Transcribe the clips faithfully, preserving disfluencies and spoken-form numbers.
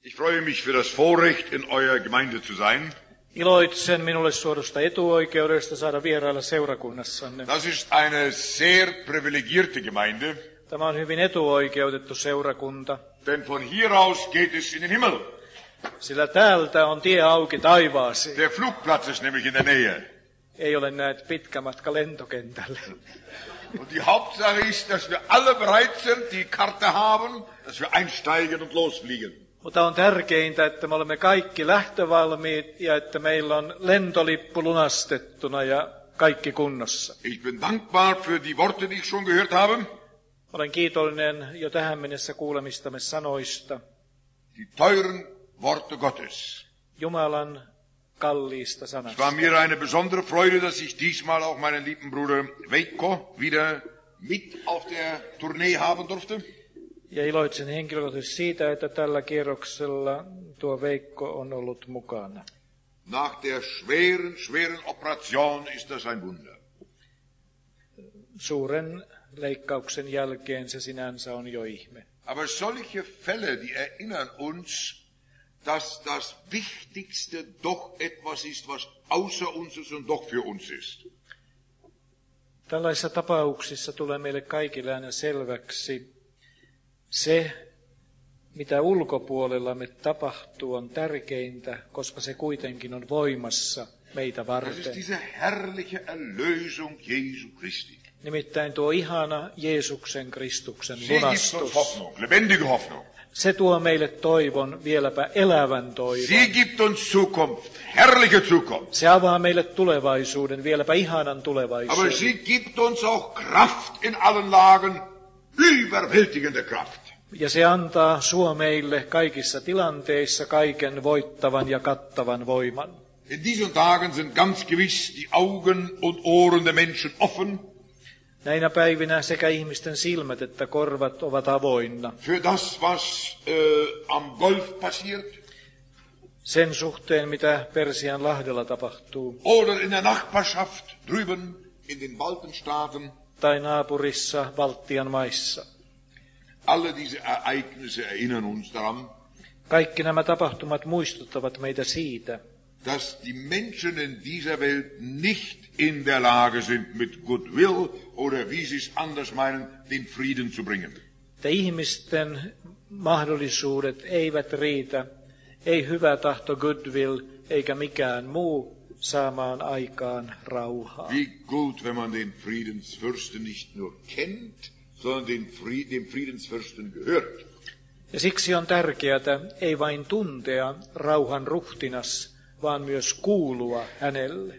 Ich freue mich für das Vorrecht, in eurer Gemeinde zu sein. Iloitsen minulle suodusta etuoikeudesta saada vierailla seurakunnassanne. Das ist eine sehr privilegierte Gemeinde, Tämä on hyvin etuoikeutettu seurakunta, denn von hier aus geht es in den Himmel. sillä täältä on tie auki taivaaseen. Der Flugplatz ist nämlich in der Nähe. Ei ole näet pitkä matka lentokentälle. Und die Hauptsache ist, dass wir alle bereit sind, die Karte haben, dass wir einsteigen und losfliegen. Mutta on tärkeintä, että me olemme kaikki lähtövalmiit ja että meillä on lentolippu lunastettuna ja kaikki kunnossa. Ich bin dankbar für die Worte, die ich schon gehört habe. Olen kiitollinen jo tähän mennessä kuulemistamme sanoista, Die teuren Worte Gottes. Jumalan kalliista Es sanasta. war mir eine besondere Freude, dass ich diesmal auch meinen lieben Bruder Veikko wieder mit auf der Tournee haben durfte. Ja iloitsen henkilökohtaisesti siitä, että tällä kierroksella tuo Veikko on ollut mukana. Nach der schweren, schweren Operation ist das ein Wunder. Suuren leikkauksen jälkeen se sinänsä on jo ihme. Aber solche Fälle, die erinnern uns, dass das Wichtigste doch etwas ist, was außer uns ist und doch für uns ist. Tällaisissa tapauksissa tulee meille kaikille aina selväksi se, mitä ulkopuolellamme tapahtuu, on tärkeintä, koska se kuitenkin on voimassa meitä Das ist varten. diese herrliche Erlösung Jesu Christi. Nimittäin tuo ihana Jeesuksen Kristuksen Sie gibt uns lunastus. Hoffnung, lebendige Hoffnung. Se tuo meille toivon, vieläpä elävän toivon. Sie gibt uns Zukunft, herrliche Zukunft. Se avaa meille tulevaisuuden, vieläpä ihanan Aber tulevaisuuden. sie gibt uns auch Kraft in allen Lagen, überwältigende Kraft. Ja se antaa suo meille kaikissa tilanteissa kaiken voittavan ja kattavan voiman. In diesen Tagen sind ganz gewiss die Augen und Ohren der Menschen offen Näinä päivinä sekä ihmisten silmät että korvat ovat avoinna für das, was äh, am Golf passiert sen suhteen, mitä Persian lahdella tapahtuu, oder in der Nachbarschaft drüben in den Baltenstaaten. tai naapurissa Baltian maissa. Alle diese Ereignisse erinnern uns daran, Kaikki nämä tapahtumat muistuttavat meitä siitä, dass die Menschen in dieser Welt nicht in der Lage sind, mit Goodwill oder wie sie es anders meinen, den Frieden zu bringen. että ihmisten mahdollisuudet eivät riitä, ei hyvä tahto, goodwill, eikä mikään muu saamaan aikaan rauhaa. Wie gut, wenn man den Friedensfürsten nicht nur kennt, sondern den Fried, dem Friedensfürsten gehört. Ja siksi on tärkeää ei vain tuntea rauhan ruhtinas, vaan myös kuulua hänelle.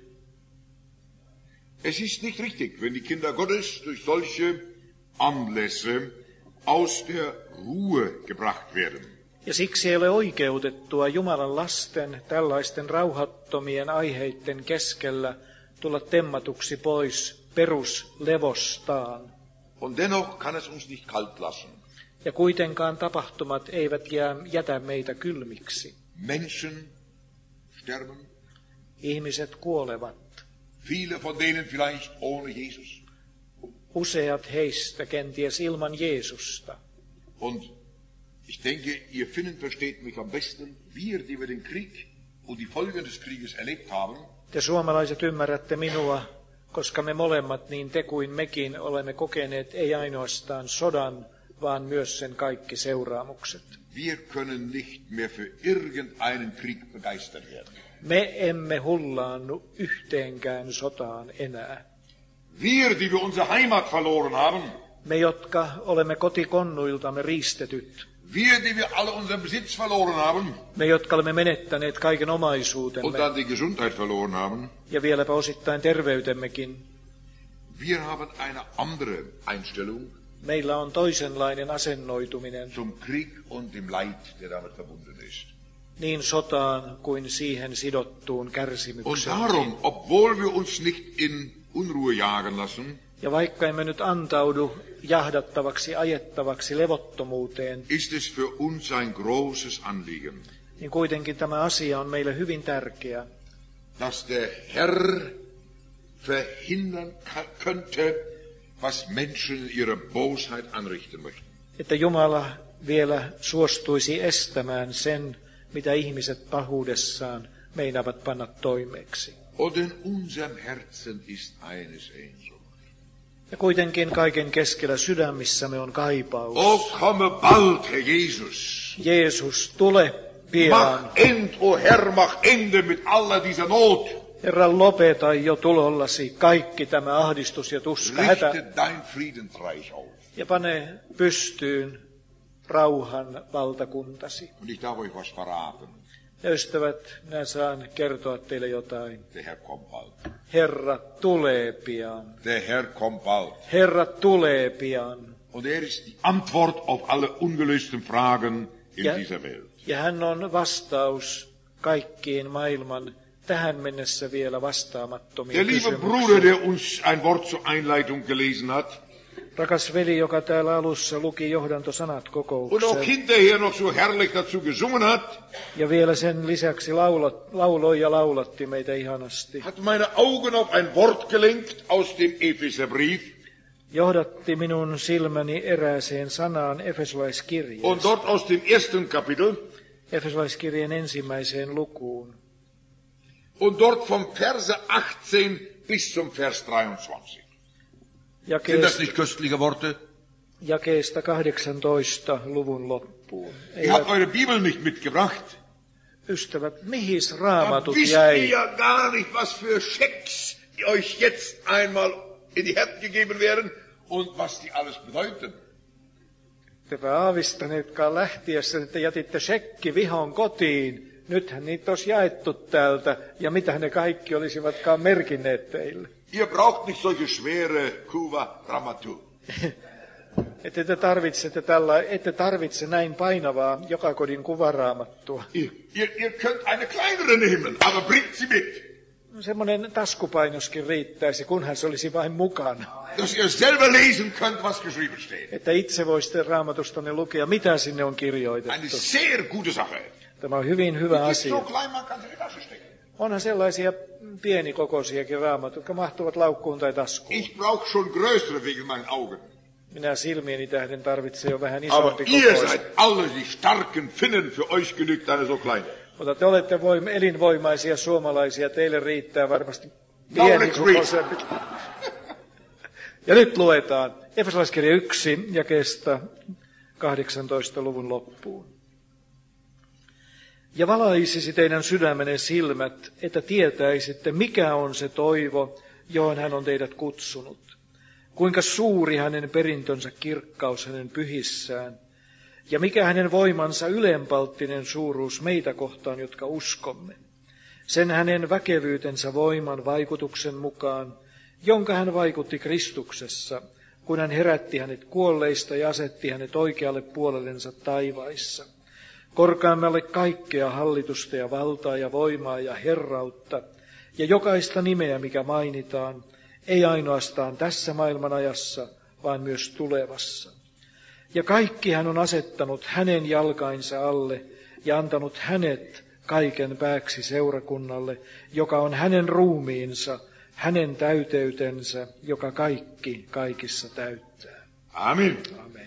Es ist nicht richtig, wenn die Kinder Gottes durch solche Anlässe aus der Ruhe gebracht werden. Ja siksi ei ole oikeutettua Jumalan lasten tällaisten rauhattomien aiheiden keskellä tulla temmatuksi pois peruslevostaan. Und dennoch kann es uns nicht kalt lassen. Ja kuitenkaan tapahtumat eivät jää, jätä meitä kylmiksi. Menschen sterben, Ihmiset kuolevat. viele von denen vielleicht ohne Jesus. Useat heistä kenties ilman Jeesusta. Und ich denke, ihr Finnen versteht mich am besten, wir, die wir den Krieg und die Folgen des Krieges erlebt haben, Te suomalaiset ymmärrätte minua, koska me molemmat, niin te kuin mekin, olemme kokeneet ei ainoastaan sodan, vaan myös sen kaikki seuraamukset. wir können nicht mehr für irgendeinen Krieg begeistert werden. Me emme hullaannu yhteenkään sotaan enää. Wir, die wir unsere Heimat verloren haben, Me, jotka olemme kotikonnuiltamme riistetyt. wir, die wir alle unseren Besitz verloren haben Me, jotka olemme menettäneet kaiken und omaisuutemme dann die Gesundheit verloren haben, ja vieläpä osittain terveytemmekin. wir haben eine andere Einstellung Meillä on toisenlainen asennoituminen zum Krieg und dem Leid, der damit verbunden ist. niin sotaan kuin siihen sidottuun Und kärsimykseen. darum, obwohl wir uns nicht in Unruhe jagen lassen, Ja vaikka emme nyt antaudu jahdattavaksi, ajettavaksi levottomuuteen, ist es für uns ein großes Anliegen, niin kuitenkin tämä asia on meille hyvin tärkeä, dass der Herr verhindern könnte, was Menschen in ihrer Bosheit anrichten möchten. että Jumala vielä suostuisi estämään sen, mitä ihmiset pahuudessaan meinaavat panna toimeksi. Und in unserem Herzen ist eine Sehnsucht. Ja kuitenkin kaiken keskellä sydämissämme on kaipaus. O komme bald, Herr Jesus. Jeesus, tule pian. Mach end, o Herr, mach Ende mit aller dieser Not. Herra, lopeta jo tulollasi kaikki tämä ahdistus ja tuska, hätä. Richte dein Friedensreich auf. Ja pane pystyyn rauhan valtakuntasi. Und ich darf euch was verraten. Ja ystävät, minä saan kertoa teille jotain. Der Herr kommt bald. Herra tulee pian. Der Herr kommt bald. Herra tulee pian. Und er ist die Antwort auf alle ungelösten Fragen in Ja, dieser Welt. ja hän on vastaus kaikkiin maailman tähän mennessä vielä vastaamattomiin Der liebe kysymyksiin. Bruder, der uns ein Wort zur Einleitung gelesen hat, Rakas veli, joka täällä alussa luki johdantosanat und auch kokoukseen, hinterher noch so herrlich dazu gesungen hat, ja vielä sen lisäksi laulo, lauloi ja laulatti meitä ihanasti. hat meine Augen auf ein Wort gelenkt aus dem Epheserbrief. Johdatti minun silmäni erääseen sanaan Und Efesolaiskirjeessä, dort aus dem ersten Kapitel, Efesolaiskirjeen ensimmäiseen lukuun. und dort vom Verse achtzehn bis zum Vers dreiundzwanzig. Sind das Jakeesta, nicht köstliche Worte? jakeesta kahdeksantoista luvun loppuun. Ihr habt eure Bibel nicht mitgebracht. Ystävät, mihis Da raamatut wisst ihr jäi? ja gar nicht, was für Schecks euch jetzt einmal in die Hände gegeben werden und was die alles bedeuten. Tepä aavistaneetkaan lähtiessä, että jätitte shekki vihon kotiin. Nythän niitä olisi jaettu täältä, ja mitä ne kaikki olisivatkaan merkinneet teille. Ihr braucht nicht solche schwere Kuva-Dramatur. Ette te tarvitse, tällä, ette tarvitse näin painavaa joka kodin kuvaraamattua. Ihr, ihr, ihr könnt eine kleinere nehmen, aber bringt sie mit. Semmoinen taskupainoskin riittäisi, kunhan se olisi vain mukana. Dass ihr selber lesen könnt, was geschrieben steht. Että itse voisitte raamatustanne lukea, mitä sinne on Eine kirjoitettu. sehr gute Sache. Tämä on hyvin hyvä Die ist so asia. klein, man kann sie in die Tasche stecken. Onhan sellaisia pienikokoisiakin raamatut, jotka mahtuvat laukkuun tai taskuun. Ich brauche schon größere wegen meinen Augen. Minä silmieni tähden tarvitsen jo vähän Aber isompi ihr kokoista. seid alle die starken Finnen, für euch genügt eine so kleine. Mutta te olette voim- elinvoimaisia suomalaisia, teille riittää varmasti Now pieni let's read. kokoisempi. Ja nyt luetaan Efesolaiskirja yksi jakeesta kahdeksantoista luvun loppuun. Ja valaisisi teidän sydämenne silmät, että tietäisitte, mikä on se toivo, johon hän on teidät kutsunut. Kuinka suuri hänen perintönsä kirkkaus hänen pyhissään, ja mikä hänen voimansa ylenpalttinen suuruus meitä kohtaan, jotka uskomme. Sen hänen väkevyytensä voiman vaikutuksen mukaan, jonka hän vaikutti Kristuksessa, kun hän herätti hänet kuolleista ja asetti hänet oikealle puolellensa taivaissa. Korkeammalle kaikkea hallitusta ja valtaa ja voimaa ja herrautta, ja jokaista nimeä, mikä mainitaan, ei ainoastaan tässä maailman ajassa, vaan myös tulevassa. Ja kaikki hän on asettanut hänen jalkainsa alle ja antanut hänet kaiken pääksi seurakunnalle, joka on hänen ruumiinsa, hänen täyteytensä, joka kaikki kaikissa täyttää. Amen. Amen.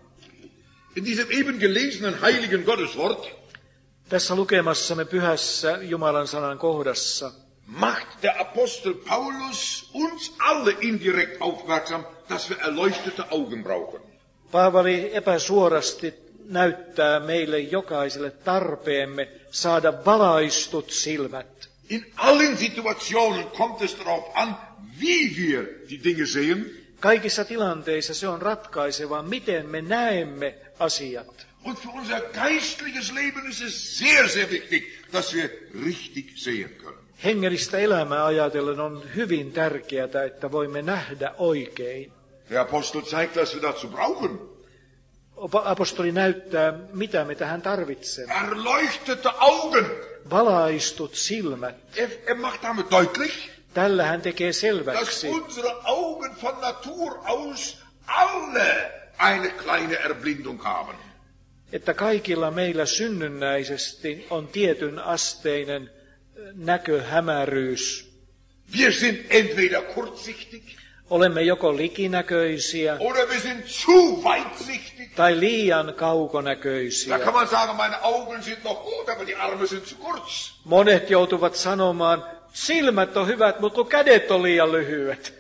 In diesem eben gelesenen heiligen Gotteswort Tässä lukemassamme pyhässä Jumalan sanan kohdassa macht der Apostel Paulus uns alle indirekt aufmerksam, dass wir erleuchtete Augen brauchen. Paavali epäsuorasti näyttää meille jokaiselle tarpeemme saada valaistut silmät. In allen Situationen kommt es darauf an, wie wir die Dinge sehen. Kaikissa tilanteissa se on ratkaiseva, miten me näemme asiat. Und für unser geistliches Leben ist es sehr, sehr wichtig, dass wir richtig sehen können. Hengellistä elämää ajatellen on hyvin tärkeää, että voimme nähdä oikein. Der Apostel zeigt, was wir dazu brauchen. Apostoli näyttää, mitä me tähän tarvitsemme. Erleuchtete Augen. Valaistut silmät. Er, er macht damit deutlich, Tällä hän tekee dass selväksi, unsere Augen von Natur aus alle eine kleine Erblindung haben. että kaikilla meillä synnynnäisesti on tietyn asteinen näköhämäryys. Wir sind entweder kurzsichtig, Olemme joko likinäköisiä oder wir sind zu weitsichtig. tai liian Da kaukonäköisiä. kann man sagen, meine Augen sind noch gut, aber die Arme sind zu kurz. Monet joutuvat sanomaan, silmät on hyvät, mutta kun kädet on liian lyhyet.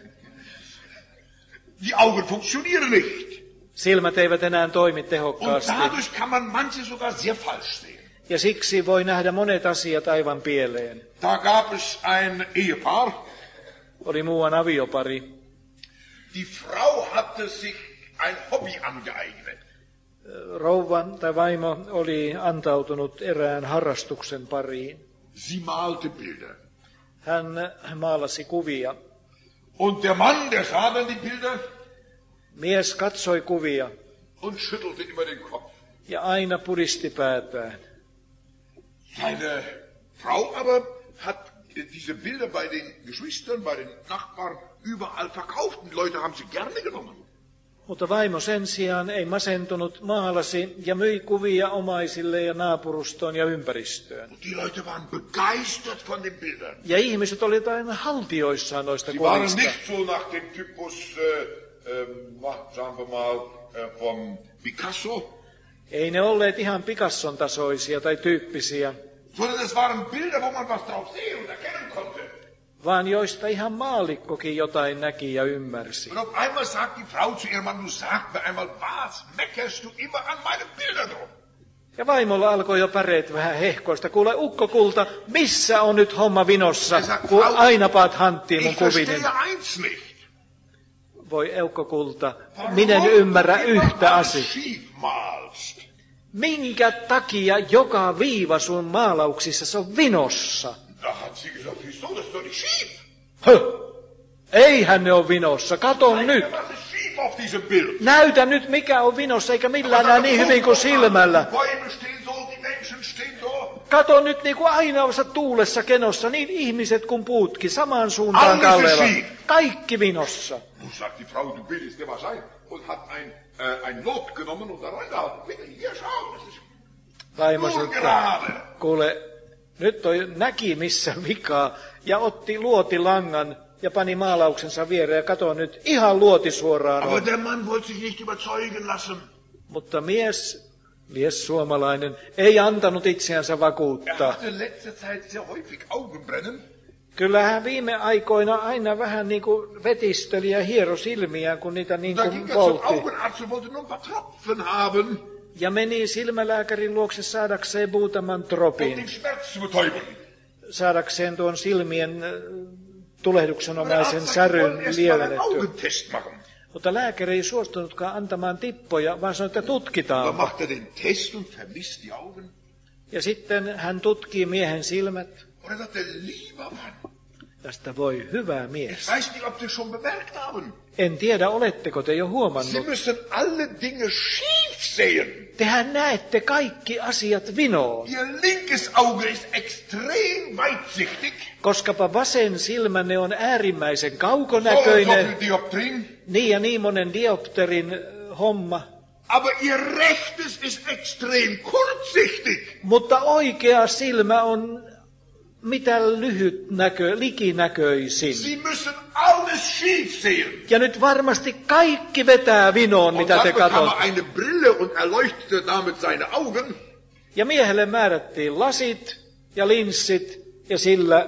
Die Augen funktionieren nicht. Silmät eivät enää toimi Und tehokkaasti. dadurch kann man manche sogar sehr falsch sehen. Ja siksi voi nähdä monet asiat aivan pieleen. Da gab es ein Ehepaar. Oli muuan aviopari. Die Frau hatte sich ein Hobby angeeignet. Rouva tai vaimo oli antautunut erään harrastuksen pariin. Sie malte Bilder. Hän maalasi kuvia. Und der Mann, der sah dann die Bilder Mies katsoi kuvia und schüttelte immer den Kopf. ja aina pudisti päätään. Seine Frau aber hat diese Bilder bei den Geschwistern, bei den Nachbarn überall verkauft. Und die Leute haben sie gerne genommen. Mutta vaimo sen sijaan ei masentunut, maalasi ja myi kuvia omaisille ja naapurustoon ja ympäristöön. Und die Leute waren begeistert von den Bildern. Ja ihmiset olivat aina haltioissaan noista Sie waren kuvista. nicht so nach dem Typus, äh, äh, sagen wir mal, äh, von Picasso, Ei ne olleet ihan Picasson tasoisia tai tyyppisiä, sondern es waren Bilder, wo man was drauf sehen und erkennen konnte. vaan joista ihan maallikkokin jotain näki ja ymmärsi. Und auf einmal sagt die Frau zu ihrem Mann, du sag mir einmal, was meckerst du immer an meinen Bildern rum? Ja vaimolla alkoi jo päreet vähän hehkoista. Kuule, ukkokulta, missä on nyt homma vinossa, kun aina paat hanttiin mun Ich verstehe kuvinen? eins nicht. Voi eukkokulta, minä en ymmärrä yhtä asiaa. schief malst. Minkä takia joka viiva sun maalauksissa se on vinossa? Da hat sie gesagt, wieso, das ist doch nicht schief. Höh! Eihän ne ole vinossa, kato nyt. Was ist schief auf diesem Bild? Näytä nyt mikä on vinossa, eikä millään näe niin hyvin kuin silmällä. Die Bäume stehen so, die Menschen stehen so. Kato nyt niin kuin aina on tuulessa kenossa, niin ihmiset kuin puutkin, samaan suuntaan Alles kallella. ist schief. Kaikki vinossa. Nun sagt die Frau, du bildest dir was ein. Und hat ein, äh, ein Lot genommen und da reingehalten. Bitte, hier schau, das ist Vaimo nur sanoi, gerade. kuule, nyt toi näki missä vikaa, ja otti luotilangan ja pani maalauksensa viereen, ja kato nyt ihan luoti suoraan. Aber on. der Mann wollte sich nicht überzeugen lassen. Mutta mies, mies suomalainen, ei antanut itseänsä Er vakuuttaa. hatte letzte Zeit sehr häufig Augenbrennen. Kyllä hän viime aikoina aina vähän niin kuin vetisteli ja hiero silmiään, kun niitä niin Da kuin ging er zum poltti. Augenarzt und wollte nur ein paar Tropfen haben, Ja meni silmälääkärin luokse saadakseen muutaman um tropin, den Schmerz zu betäuben. saadakseen tuon silmien äh, tulehduksenomaisen Und er säryn wollte erst mal einen lievennettyä. Augentest machen. Mutta lääkäri ei suostunutkaan antamaan tippoja, vaan sanoi, että Da tutkitaan. macht er den Test und vermisst die Augen. Ja sitten hän tutkii miehen silmät. Und er sagte, lieber Mann, Tästä voi hyvä ich mies. weiß nicht, ob Sie schon bemerkt haben. En tiedä, oletteko te jo Sie huomannut. müssen alle Dinge schief sehen. Tehän näette kaikki asiat vinoon. Ihr linkes Auge ist extrem weitsichtig. Koskapa vasen silmänne on äärimmäisen So und so kaukonäköinen, viel Dioptrien. niin ja niin monen diopterin äh, homma. Aber Ihr rechtes ist extrem kurzsichtig. Mutta oikea silmä on mitä lyhyt näkö, likinäköisin. Sie müssen alles schief sehen. Ja nyt varmasti kaikki vetää vinoon, Und mitä dann te bekam katsotte. er eine Brille und erleuchtete damit seine Augen. Ja miehelle määrättiin lasit ja linssit, ja sillä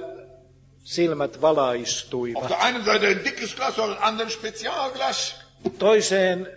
silmät valaistuivat. Auf der einen Seite ein dickes Glas, auf der anderen Spezialglas. Toiseen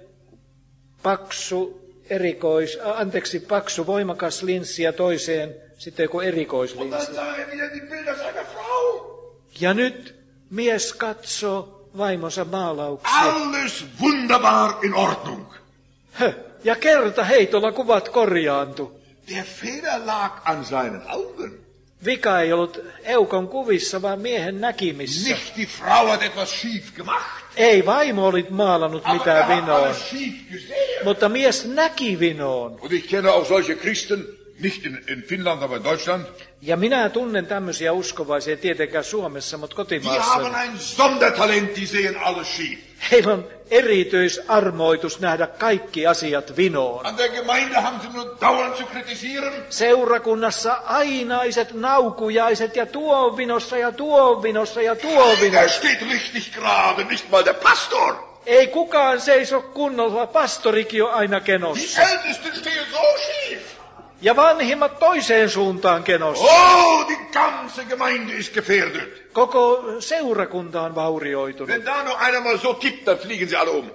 paksu, erikois, äh, anteeksi, paksu voimakas linssi ja toiseen sitten joku Und dann erikoislinssi. sah er wieder die Bilder seiner Frau. Ja nyt mies katsoo vaimonsa maalauksia. Alles wunderbar in Ordnung. Höh, ja kerta heitolla kuvat korjaantu. Der Fehler lag an seinen Augen. Vika ei ollut eukon kuvissa, vaan miehen näkimissä. Nicht die Frau hat etwas schief gemacht. Ei vaimo olit maalannut Aber er mitään hat vinoon, alles schief gesehen. mutta mies näki vinoon. Und ich kenne auch solche Christen, Nicht in, in Finnland, aber in Deutschland. Ja minä tunnen tämmöisiä uskovaisia, tietenkään Suomessa, mutta Die kotimaassa. haben ein Sondertalent, die sehen alles schief. Heillä on erityisarmoitus nähdä kaikki asiat vinoon. An der Gemeinde haben sie nur dauernd zu kritisieren. Seurakunnassa ainaiset naukujaiset ja tuo on vinossa ja tuo on vinossa ja tuo on Er vinossa. steht richtig gerade, nicht mal der Pastor. Ei kukaan seiso kunnolla, pastorikin on aina Die kenossa. Ältesten stehen so schief. Ja vanhimmat toiseen suuntaan kenossa. Oh, die ganze Gemeinde ist gefährdet. Koko seurakunta on vaurioitunut. Wenn da nur einer mal so tippt, dann fliegen sie alle um.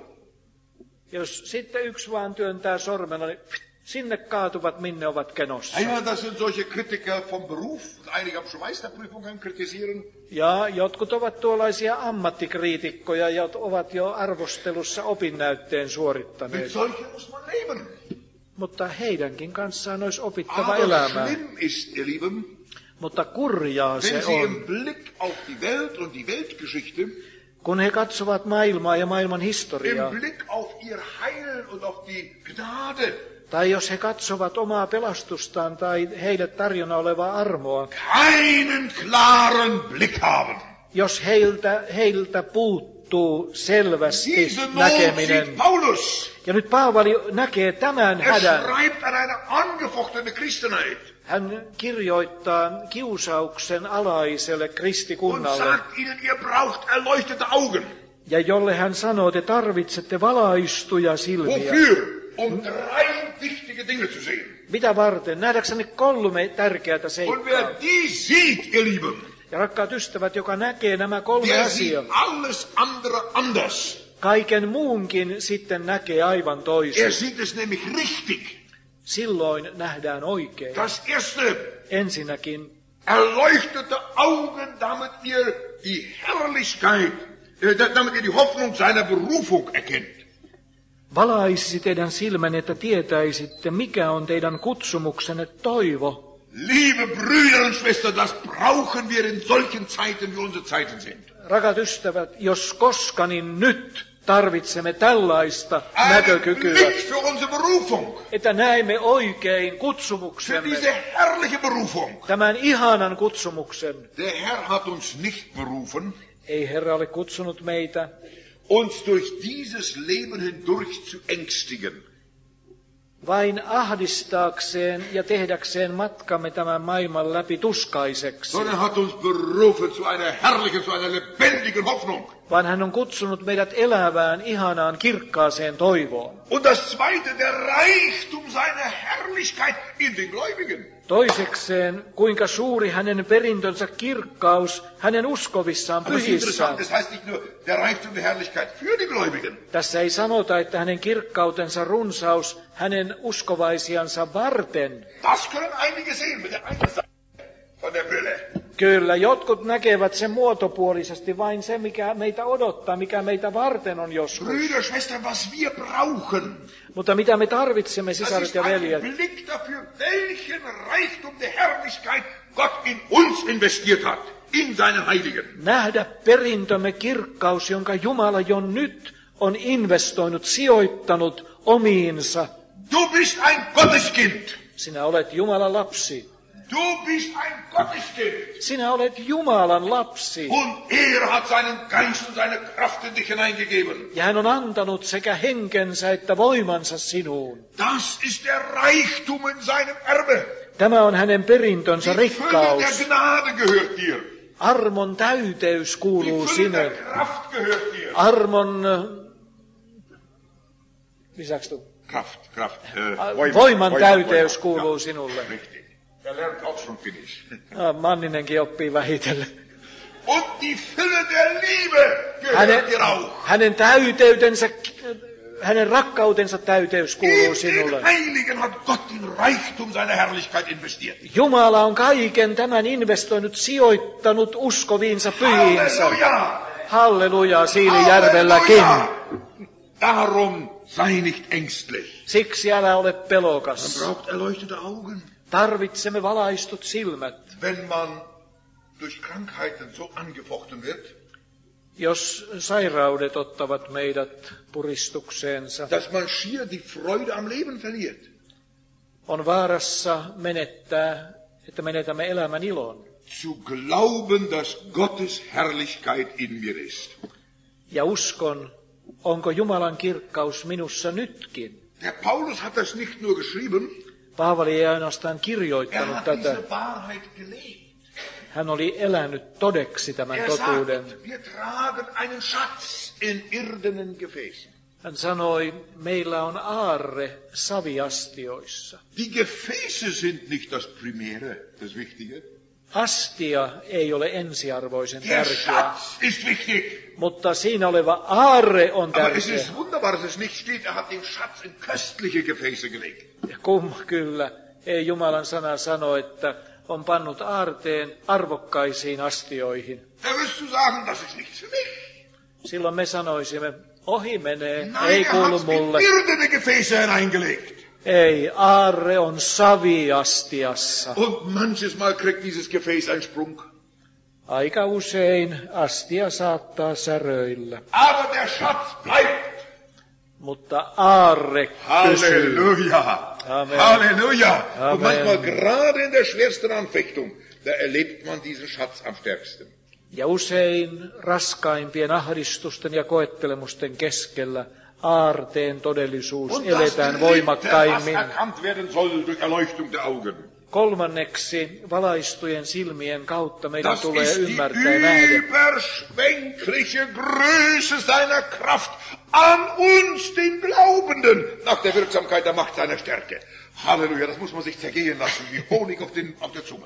Jos sitten yksi vaan työntää sormella, niin sinne kaatuvat, minne ovat kenossa. Ja, das sind solche Kritiker vom Beruf. Einige haben schon Meisterprüfungen kritisieren. Ja jotkut ovat tuollaisia ammattikriitikkoja, jotka ovat jo arvostelussa opinnäytteen Mit suorittaneet. solchen muss man leben. Mutta heidänkin kanssaan olisi opittava Aber elämään. schlimm ist, ihr Lieben, Mutta kurjaa wenn se Sie im on, Blick auf die Welt und die Weltgeschichte, kun he katsovat maailmaa ja maailman im historiaa. Blick auf ihr Heil und auf die Gnade, Tai jos he katsovat omaa pelastustaan tai heille tarjona olevaa armoa, keinen klaren Blick haben. jos heiltä, heiltä puuttuu selvästi Diese Not näkeminen. sieht Paulus. Ja nyt Paavali näkee tämän Er hädän. schreibt an eine angefochtene Christenheit Hän kirjoittaa kiusauksen alaiselle und kristikunnalle, sagt ihnen, ihr braucht erleuchtete Augen. ja jolle hän sanoo, te tarvitsette valaistuja silmiä. Wofür? Um drei wichtige Dinge zu sehen. Mitä varten? Nähdäkseni kolme tärkeää Und seikkaa. wer die sieht, ihr Lieben, Ja rakkaat ystävät, joka näkee nämä kolme der sieht asiaa, alles andere anders. kaiken muunkin sitten näkee aivan Er toisin. sieht es nämlich richtig. Silloin nähdään oikein. Das erste, Ensinnäkin erleuchtete Augen, damit ihr die Herrlichkeit, äh, damit ihr die Hoffnung seiner Berufung erkennt. valaisisi teidän silmänne, että tietäisitte, mikä on teidän kutsumuksenne toivo. Liebe Brüder und Schwestern, das brauchen wir in solchen Zeiten, wie unsere Zeiten sind. Rakat ystävät, jos koska, niin nyt tarvitsemme tällaista Einen näkökykyä, Blick für unsere Berufung, että näemme oikein für kutsumuksemme, diese herrliche Berufung. tämän ihanan kutsumuksen. Der Herr hat uns nicht berufen, Ei Herra ole kutsunut meitä uns durch dieses Leben hindurch zu ängstigen. vain ahdistaakseen ja tehdäkseen matkamme tämän maailman läpi tuskaiseksi, Sondern hat uns berufen zu einer herrlichen, zu einer lebendigen Hoffnung. vaan hän on kutsunut meidät elävään, ihanaan, kirkkaaseen toivoon. Und das zweite, der Reichtum seiner Herrlichkeit in den Gläubigen. Toisekseen, kuinka suuri hänen perintönsä kirkkaus hänen uskovissaan Aber es ist pyhissään. interessant, das heißt nicht nur der Reichtum der Herrlichkeit für die Gläubigen. Tässä ei sanota, että hänen kirkkautensa runsaus hänen uskovaisiansa varten. Das können einige sehen mit der einen Seite von der Brille. Kyllä, jotkut näkevät sen muotopuolisesti vain se, mikä meitä odottaa, mikä meitä varten on joskus. Brüder, Schwestern, was wir brauchen, Mutta mitä me tarvitsemme, das sisaret ist ja ein veljet, Blick dafür, welchen Reichtum der Herrlichkeit Gott in uns investiert hat, in seine Heiligen. nähdä perintömme kirkkaus, jonka Jumala jo nyt on investoinut, sijoittanut omiinsa. Du bist ein Gotteskind. Sinä olet Jumalan lapsi. Du bist ein Gotteskind. Sinä olet Jumalan lapsi. Und er hat seinen Geist und seine Kraft in dich hineingegeben. Ja hän on antanut sekä henkensä että voimansa sinuun. Das ist der Reichtum in seinem Erbe. Tämä on hänen perintönsä Die Fülle der rikkaus. Gnade gehört dir. Armon täyteys Die kuuluu Fülle der sinulle. Kraft gehört dir. Armon, lisäksi tu, Kraft, Kraft. A- Äh, voiman täyteys Voima. kuuluu Ja, sinulle. richtig. Er lernt auch schon Finnisch. Ah, Manninenkin oppii vähitellen. Und die Fülle der Liebe Hänen, gehört dir auch. hänen täyteytensä, hänen rakkautensa täyteys kuuluu In den sinulle. Heiligen hat Gott den Reichtum seiner Herrlichkeit investiert. Jumala on kaiken tämän investoinut, sijoittanut uskoviinsa pyhiinsä. Halleluja! Halleluja Siilijärvelläkin. Halleluja! Darum sei nicht ängstlich. Siksi älä ole Man pelokas. braucht erleuchtete Augen. Tarvitsemme valaistut silmät. Wenn man durch Krankheiten so angefochten wird, Jos sairaudet ottavat meidät puristukseensa, dass man schier die Freude am Leben verliert. on vaarassa menettää, että menetämme elämän ilon. Zu glauben, dass Gottes Herrlichkeit in mir ist. Ja uskon, onko Jumalan kirkkaus minussa nytkin. Der Paulus hat das nicht nur geschrieben, Paavali ei ainoastaan er kirjoittanut hat tätä. diese Wahrheit gelebt. Hän oli elänyt todeksi tämän Er totuuden. sagt, wir tragen einen Schatz in irdenen Gefäßen. Hän sanoi, meillä on aarre saviastioissa. Die Gefäße sind nicht das Primäre, das Wichtige. Astia ei ole ensiarvoisen Der tärkeä, Schatz ist wichtig. mutta siinä oleva aarre on Aber es tärkeä. ist wunderbar, dass es nicht steht, er hat den Schatz in köstliche Gefäße gelegt. Ja kumma kyllä, ei Jumalan sana sano, että on pannut aarteen arvokkaisiin astioihin. Da wirst du sagen, das ist nichts für mich. Silloin me sanoisimme, ohi menee, Nein, ei er kuulu hat es in mulle. irdene Gefäße hineingelegt. Ei, aarre on saviastiassa. Und manches Mal kriegt dieses Gefäß einen Sprung. Aika usein astia saattaa säröillä, Aber der Schatz bleibt. mutta aarre pysyy. Halleluja. Amen. Halleluja. Amen. Und manchmal gerade in der schwersten Anfechtung, da erlebt man diesen Schatz am stärksten. Ja usein raskaimpien ahdistusten ja koettelemusten keskellä aarteen todellisuus Und das eletään Dritte, was voimakkaimmin. erkannt werden soll durch Erleuchtung der Augen. Kolmanneksi valaistujen silmien kautta meidän Das tulee ist die ymmärtää ja nähdä. überschwängliche Größe seiner Kraft an uns, den Glaubenden, nach der Wirksamkeit der Macht seiner Stärke. Halleluja, das muss man sich zergehen lassen, wie Honig auf, den, auf der Zunge.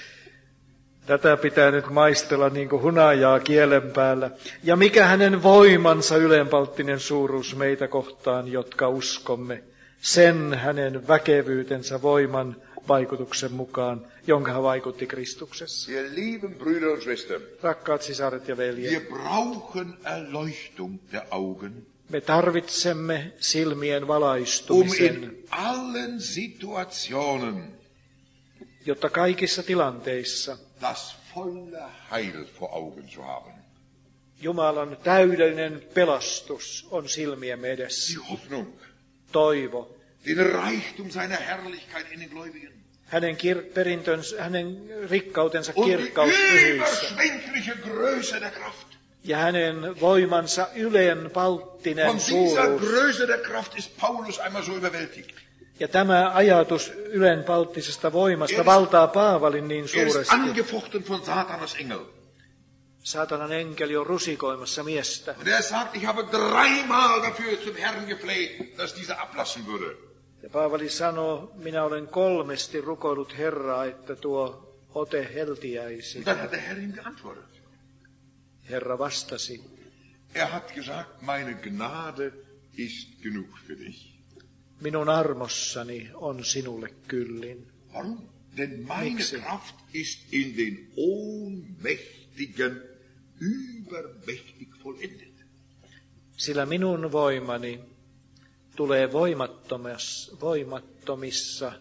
Tätä pitää nyt maistella niin kuin hunajaa kielen päällä. Ja mikä hänen voimansa ylenpalttinen suuruus meitä kohtaan, jotka uskomme, sen hänen väkevyytensä voiman vaikutuksen mukaan, jonka hän vaikutti Kristuksessa. Ihr lieben Brüder und Schwestern, Rakkaat sisaret ja veljet, wir brauchen Erleuchtung der Augen, me tarvitsemme silmien um valaistumisen, in allen Situationen jotta kaikissa tilanteissa das volle Heil vor Augen zu haben. Jumalan täydellinen pelastus on silmiemme edessä. Die Hoffnung, Toivo, den Reichtum seiner Herrlichkeit in den Gläubigen. hänen, kir- perintönsä, hänen rikkautensa Und die kirkkaus pyhyissä überschwängliche Größe der Kraft. ja hänen voimansa ylenpalttinen Von dieser suuruus. Größe der Kraft ist Paulus einmal so überwältigt. Ja tämä ajatus ylenpalttisesta voimasta Er ist- valtaa Paavalin niin Er ist suuresti. angefochten von Satanas Engel. Saatanan enkeli on rusikoimassa miestä. Und er sagt, ich habe dreimal dafür zum Herrn gefleht, dass dieser ablassen würde. Ja Paavali sanoo, minä olen kolmesti rukoillut Herraa, että tuo ote heltiäisi. Und dann hat der Herr ihm geantwortet. Herra vastasi, Er hat gesagt, meine Gnade ist genug für dich. minun armossani on sinulle kyllin. Warum? Denn meine Miksi? Kraft ist in den Ohnmächtigen übermächtig vollendet. Sillä minun voimani tulee voimattomassa, voimattomissa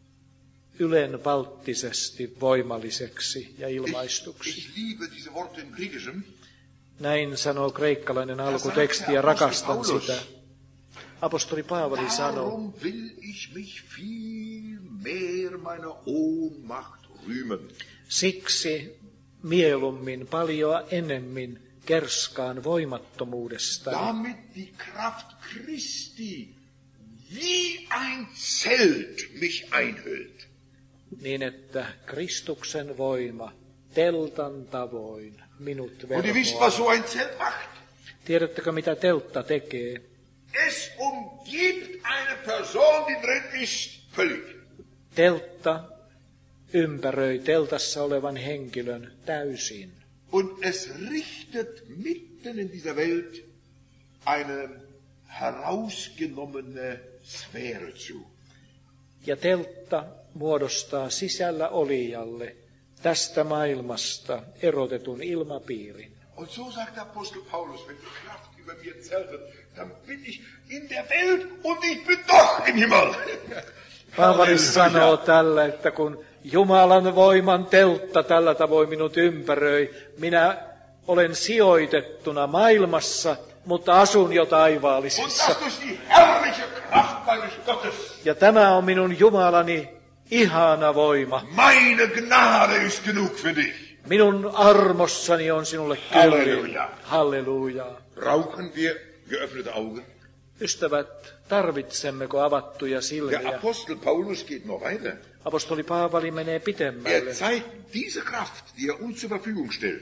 ylenpalttisesti voimalliseksi ja Ich, ilmaistuksi. ich liebe diese Worte im Griechischen. Näin sanoo kreikkalainen alkuteksti ja rakastan sitä. Apostoli Paavali sanoo, Darum will ich mich viel mehr meiner Ohnmacht rühmen. siksi mieluummin paljon enemmän kerskaan voimattomuudesta, Damit die Kraft Christi wie ein Zelt mich einhüllt. niin että Kristuksen voima teltan tavoin minut Und ihr wisst, verhoaa. was so ein Zelt macht? Tiedättekö, mitä teltta tekee? Es umgibt eine Person, die drin ist, völlig. Teltta ympäröi teltassa olevan henkilön täysin. Und es richtet mitten in dieser Welt eine herausgenommene Sphäre zu. Ja teltta muodostaa sisällä olijalle tästä maailmasta erotetun ilmapiirin. Und so sagt der Apostel Paulus, wenn die Kraft über mir zeltet, dann bin ich in der Welt und ich bin doch im Himmel. Paavali sanoo tällä, että kun Jumalan voiman teltta tällä tavoin minut ympäröi, minä olen sijoitettuna maailmassa, mutta asun jo Und taivaallisissa. das durch die herrliche Kraft meines Gottes. Ja tämä on minun Jumalani ihana voima. Meine Gnade ist genug für dich. Minun armossani on sinulle kyllin. Halleluja. Halleluja. Brauchen wir geöffnete Augen? Ystävät, tarvitsemmeko avattuja Der silmiä? Apostel Paulus geht noch weiter. Apostoli Paavali menee pitemmälle, Er zeigt diese Kraft, die er uns zur Verfügung stellt.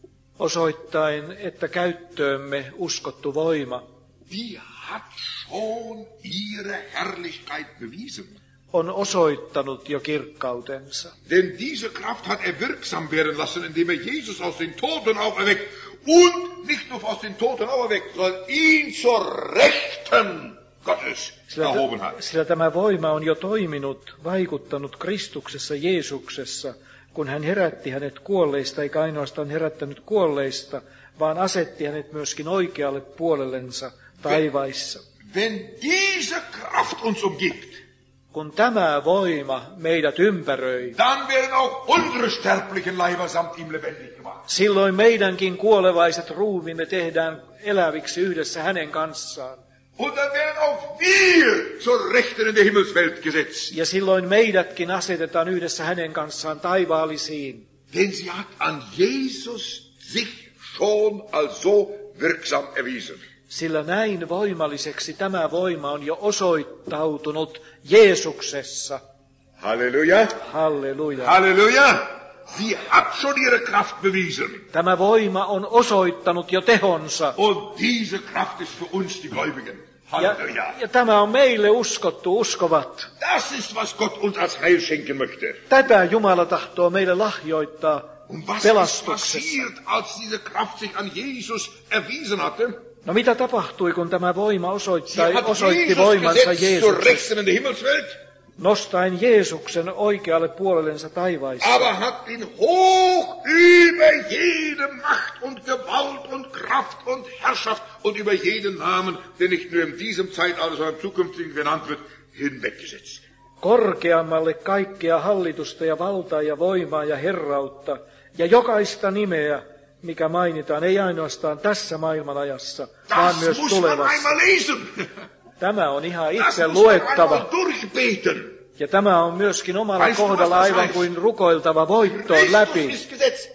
osoittain, että käyttöömme uskottu voima Die hat schon ihre Herrlichkeit bewiesen. on osoittanut jo kirkkautensa. Denn diese Kraft hat er wirksam werden lassen, indem er Jesus aus den Toten auferweckt. Und nicht nur aus den Toten auferweckt, sondern ihn zur Rechten Gottes erhoben hat. Sillä tämä voima on jo toiminut, vaikuttanut Kristuksessa Jeesuksessa, kun hän herätti hänet kuolleista, eikä ainoastaan herättänyt kuolleista, vaan asetti hänet myöskin oikealle puolellensa taivaissa. Wenn diese Kraft uns umgibt, Kun tämä voima meidät ympäröi, dann werden auch unsere sterblichen Leiber samt ihm lebendig gemacht. silloin meidänkin kuolevaiset ruumiimme tehdään eläviksi yhdessä hänen kanssaan. Und dann werden auch wir zur Rechten in der Himmelswelt gesetzt. Ja silloin meidätkin asetetaan yhdessä hänen kanssaan taivaallisiin. Denn sie hat an Jesus sich schon als so wirksam erwiesen. Sillä näin voimalliseksi tämä voima on jo osoittautunut Jeesuksessa. Halleluja. Halleluja. Halleluja. Sie hat schon ihre Kraft bewiesen. Tämä voima on osoittanut jo tehonsa. Und diese Kraft ist für uns die Gläubigen. Ja, Halleluja. ja tämä on meille uskottu, uskovat. Das ist, was Gott uns als Heil schenken möchte. Tätä Jumala tahtoo meille lahjoittaa Und was ist pelastuksessa. passiert, als diese Kraft sich an Jesus erwiesen hatte? No mitä tapahtui, kun tämä voima Sie osoittai, hat osoitti Jesus voimansa gesetzt zur Jeesuksessa, Rechten in der Himmelswelt, nostaen Jeesuksen oikealle puolellensa taivaissa. aber hat ihn hoch über jede Macht und Gewalt und Kraft und Herrschaft und über jeden Namen, der nicht nur in diesem Zeitalter, sondern im zukünftigen genannt wird, hinweggesetzt. Korkeammalle kaikkea hallitusta ja valtaa ja voimaa ja herrautta ja jokaista nimeä, mikä mainitaan, ei ainoastaan tässä maailmanajassa, vaan Das myös muss man tulevassa. einmal lesen. Tämä on ihan Das itse muss man einmal luettava, durchbeten. ja tämä on myöskin omalla Weißt du, was kohdalla das aivan heißt? kuin rukoiltava voittoon Christus läpi. ist gesetzt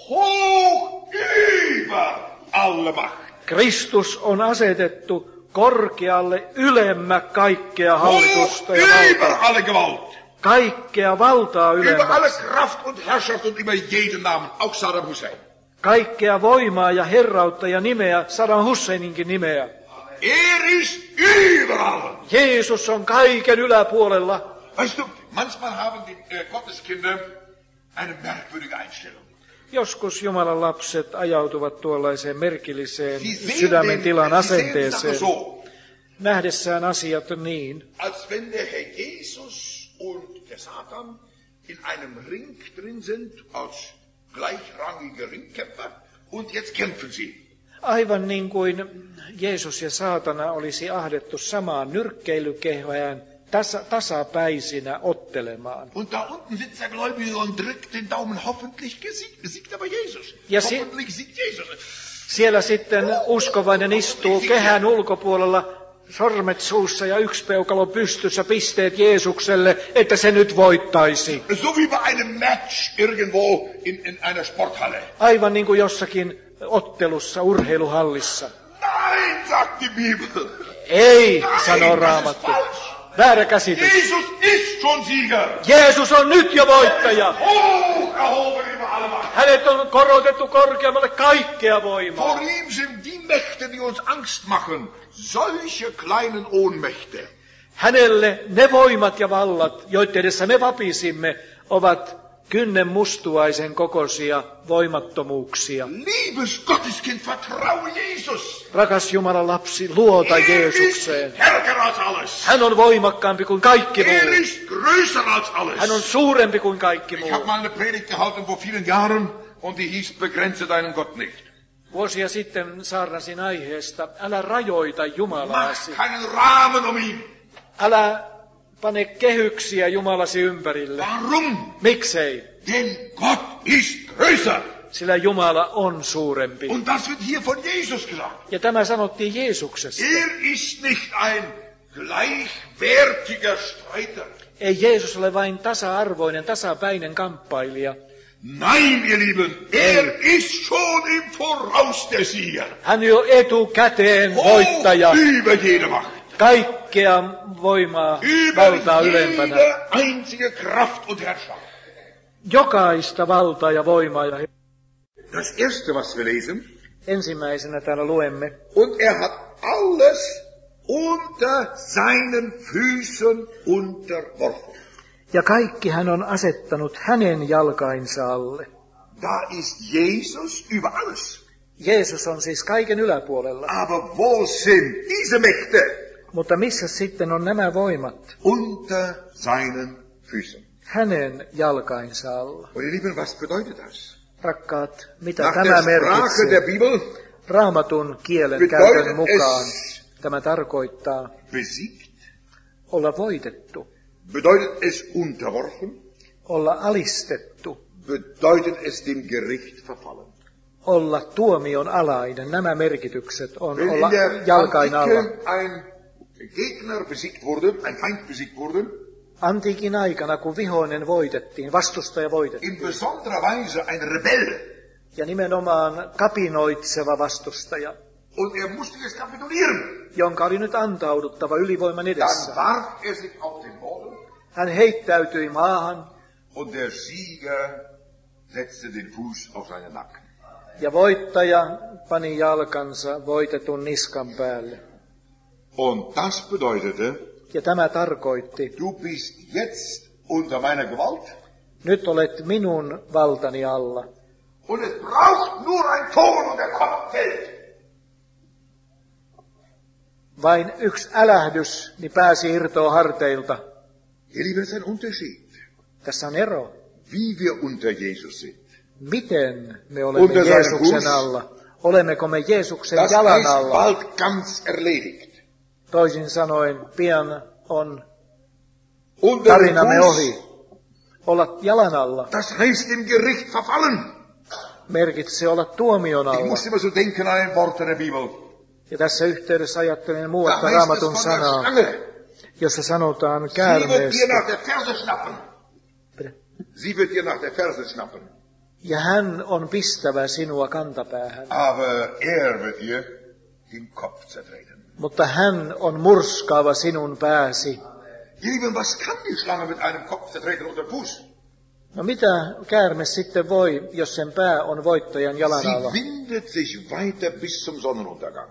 hoch über alle Macht. Kristus on asetettu korkealle ylemmä kaikkea hallitusta Hoch ja über valtaa. alle Gewalt. Kaikkea valtaa Über alle ylemmäksi. Kraft und Herrschaft und über jeden Namen, auch Saddam Hussein. Kaikkea voimaa ja herrautta ja nimeä, Saddam Husseininkin nimeä. Er ist überall. Jeesus on kaiken yläpuolella. Weißt du, manchmal haben die äh, Gotteskinder eine merkwürdige Einstellung. Joskus Jumalan lapset ajautuvat tuollaiseen merkilliseen Sie sehen sydämen den, tilan sie sehen die Sache asenteeseen, so, nähdessään asiat niin, als wenn der Herr Jesus und der Satan in einem Ring drin sind, als gleichrangige Ringkämpfer, und jetzt kämpfen sie. aivan niin kuin Jeesus ja saatana olisi ahdettu samaan nyrkkeilykehään tasa, tasapäisinä ottelemaan. Und da unten sitzt der Gläubige und drückt den Daumen, hoffentlich gesiegt, siegt aber Jesus. Ja si- hoffentlich siegt Jesus. Siellä sitten uskovainen istuu kehän ulkopuolella, sormet suussa ja yksi peukalo pystyssä, pisteet Jeesukselle, että se nyt voittaisi. So wie bei einem Match irgendwo in, in einer Sporthalle. Aivan niin kuin jossakin ottelussa, urheiluhallissa. Nein, sagt die Bibel. Ei, Nein, sanoo das ist Raamattu. falsch. Väärä käsitys. Jesus ist schon Sieger. Jeesus on nyt jo voittaja. Hoch erhoben über alle Macht. Hänet on korotettu korkeammalle kaikkea voimaa. Vor ihm sind die Mächte, die uns Angst machen. Solche kleinen Ohnmächte. Hänelle ne voimat ja vallat, joiden edessä me vapisimme, ovat kynnen mustuaisen kokoisia voimattomuuksia. Liebes Gotteskind, vertraue Jesus. Rakas Jumalan lapsi, luota Er ist Jeesukseen. stärker als alles. Hän on voimakkaampi kuin kaikki Er muu. ist größer als alles. Hän on suurempi kuin kaikki Ich muu. habe mal eine Predigt gehalten vor vielen Jahren und die hieß, begrenze deinen Gott nicht. Vuosia sitten saarnasin aiheesta, älä rajoita Mach Jumalaasi. keinen Rahmen um ihn. Älä pane kehyksiä Jumalasi ympärille. Warum? Miksei? Denn Gott ist größer. Sillä Jumala on suurempi. Und das wird hier von Jesus gesagt. Ja tämä sanottiin Jeesuksesta. Er ist nicht ein gleichwertiger Streiter. Ei Jeesus ole vain tasa-arvoinen, tasapäinen kamppailija. Nein, ihr Lieben, er ist schon im Voraus der Sieger. Hän jo etukäteen voittaja. Hoch über jede Macht. Kaikkea voimaa, Über valtaa ylempänä. jede einzige Kraft und Herrschaft. Jokaista valtaa ja voimaa. Ja Das erste, was wir lesen, ensimmäisenä täällä luemme. und er hat alles unter seinen Füßen unterworfen. Ja kaikki hän on asettanut hänen jalkainsa alle. Da ist Jesus über alles. Jeesus on siis kaiken yläpuolella. Aber wo sind diese Mächte? Mutta missä sitten on nämä voimat? Unter seinen Füßen. Hänen jalkainsa alla. Und ihr Lieben, was bedeutet das? Rakkaat, mitä Nach tämä der Sprache merkitsee? der Bibel Raamatun kielen käytön mukaan tämä tarkoittaa besiegt, olla voitettu, bedeutet es unterworfen, olla alistettu, bedeutet es dem Gericht verfallen. olla tuomion alainen. Nämä merkitykset on Wenn olla in der jalkain alla. Antike ein Gegner besiegt wurde, ein Feind besiegt wurde, Antiikin aikana, kun vihoinen voitettiin, vastustaja voitettiin, in besonderer Weise ein Rebell, ja nimenomaan kapinoitseva vastustaja, und er musste jetzt kapitulieren, jonka oli nyt antauduttava ylivoiman edessä. dann warf er sich auf den Boden, Hän heittäytyi maahan, und der Sieger setzte den Fuß auf seinen Nacken. ja voittaja pani jalkansa voitetun niskan päälle. Und das bedeutete, Ja tämä tarkoitti, du bist jetzt unter meiner Gewalt, nyt olet minun valtani alla. und es braucht nur ein Ton und der Kopf fällt. Vain yksi älähdys, niin pääsi irtoa harteilta. Ihr Lieben, es ist ein Unterschied, Tässä on ero. wie wir unter Jesus sind. Miten me olemme Unter seinen Jeesuksen Fuß. alla? Olemmeko me Jeesuksen Das jalan heißt alla? bald ganz erledigt. Toisin sanoen, pian on Unter dem tarinamme ohi. Fuß, Olla jalan alla das heißt im Gericht verfallen. merkitsee olla tuomion Ich alla. muss immer so denken an ein Wort der Bibel. Ja tässä yhteydessä ajattelen Da muuta heißt es Raamatun von der sanaa, Schlange, jossa sanotaan sie wird käärmeestä. dir nach der Ferse schnappen. Sie wird dir nach der Ferse schnappen. Ja hän on pistävä sinua kantapäähän. Aber er wird dir den Kopf zertreten. Mutta hän on murskaava sinun pääsi. Ihr Lieben, was kann die Schlange mit einem Kopf zertreten unter dem Fuß? No mitä käärme sitten voi, jos sen pää on voittajan jalan alla? Sie windet sich weiter bis zum Sonnenuntergang.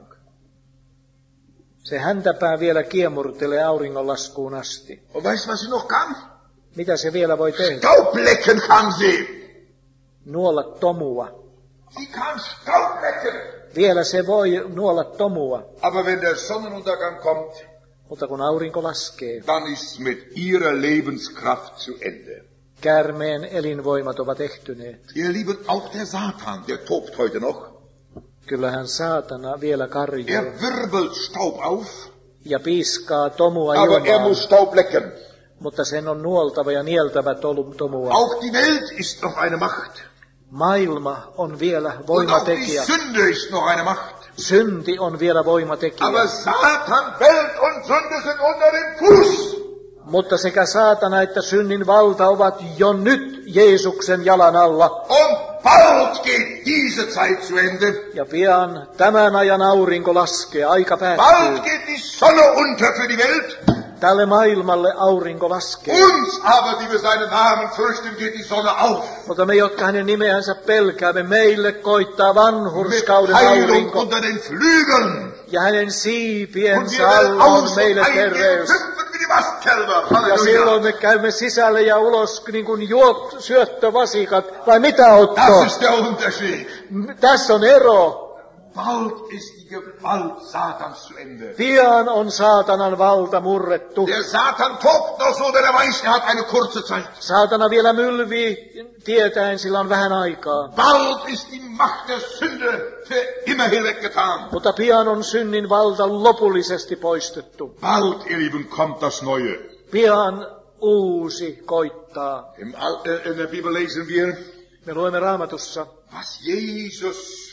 Se häntäpää vielä kiemurtelee auringonlaskuun asti. Und weißt du, was sie noch kann? Mitä se vielä voi tehdä? Staub lecken kann sie. Nuolla tomua. Sie kann Staub lecken. Vielä se voi nuolla tomua, Aber wenn der Sonnenuntergang kommt, mutta kun aurinko laskee, dann ist mit ihrer Lebenskraft zu Ende. käärmeen elinvoimat ovat ehtyneet. Ihr Lieben, auch der Satan, der tobt heute noch. Kyllähän saatana vielä karjuu Er wirbelt Staub auf, ja piiskaa tomua aber er ilmaan, muss Staub lecken. mutta sen on nuoltava ja nieltävä tolu- tomua. Auch die Welt ist noch eine Macht. Maailma on vielä Und auch die voimatekijä. Sünde ist noch eine Macht. Synti on vielä voimatekijä. Aber Satan, Welt und Sünde sind unter dem Fuß. Mutta sekä saatana että synnin valta ovat jo nyt Jeesuksen jalan alla. Und bald geht diese Zeit zu Ende. Ja pian tämän ajan aurinko laskee, aika Bald päättyy. geht die Sonne unter für die Welt. Tälle maailmalle aurinko laskee. Uns aber, die wir seinen Namen fürchten, geht die Sonne auf. Mutta me, jotka hänen nimeänsä pelkäämme, meille koittaa Mit vanhurskauden Heilung aurinko. unter den Flügeln. Ja hänen Und siipiensä wir werden alla on aus und meille eingehen, terveys. hüpfen wie die Mastkälber. Ja Halleluja. silloin me käymme sisälle ja ulos niin kuin juot, syöttövasikat. Vai mitä Otto? Das ist der Unterschied. Tässä on ero. Bald ist die Gewalt Satans zu Ende. Pian on saatanan valta murrettu. Der Satan tobt noch so, denn er weiß, er hat eine kurze Zeit. Saatana vielä mylvii, tietäen sillä on vähän aikaa. Bald ist die Macht der Sünde für immer hinweggetan. Mutta pian on synnin valta lopullisesti poistettu. Bald, ihr Lieben, kommt das Neue. Pian uusi koittaa. Im Al- äh, in der Bibel lesen wir, Me luemme Raamatussa, was Jesus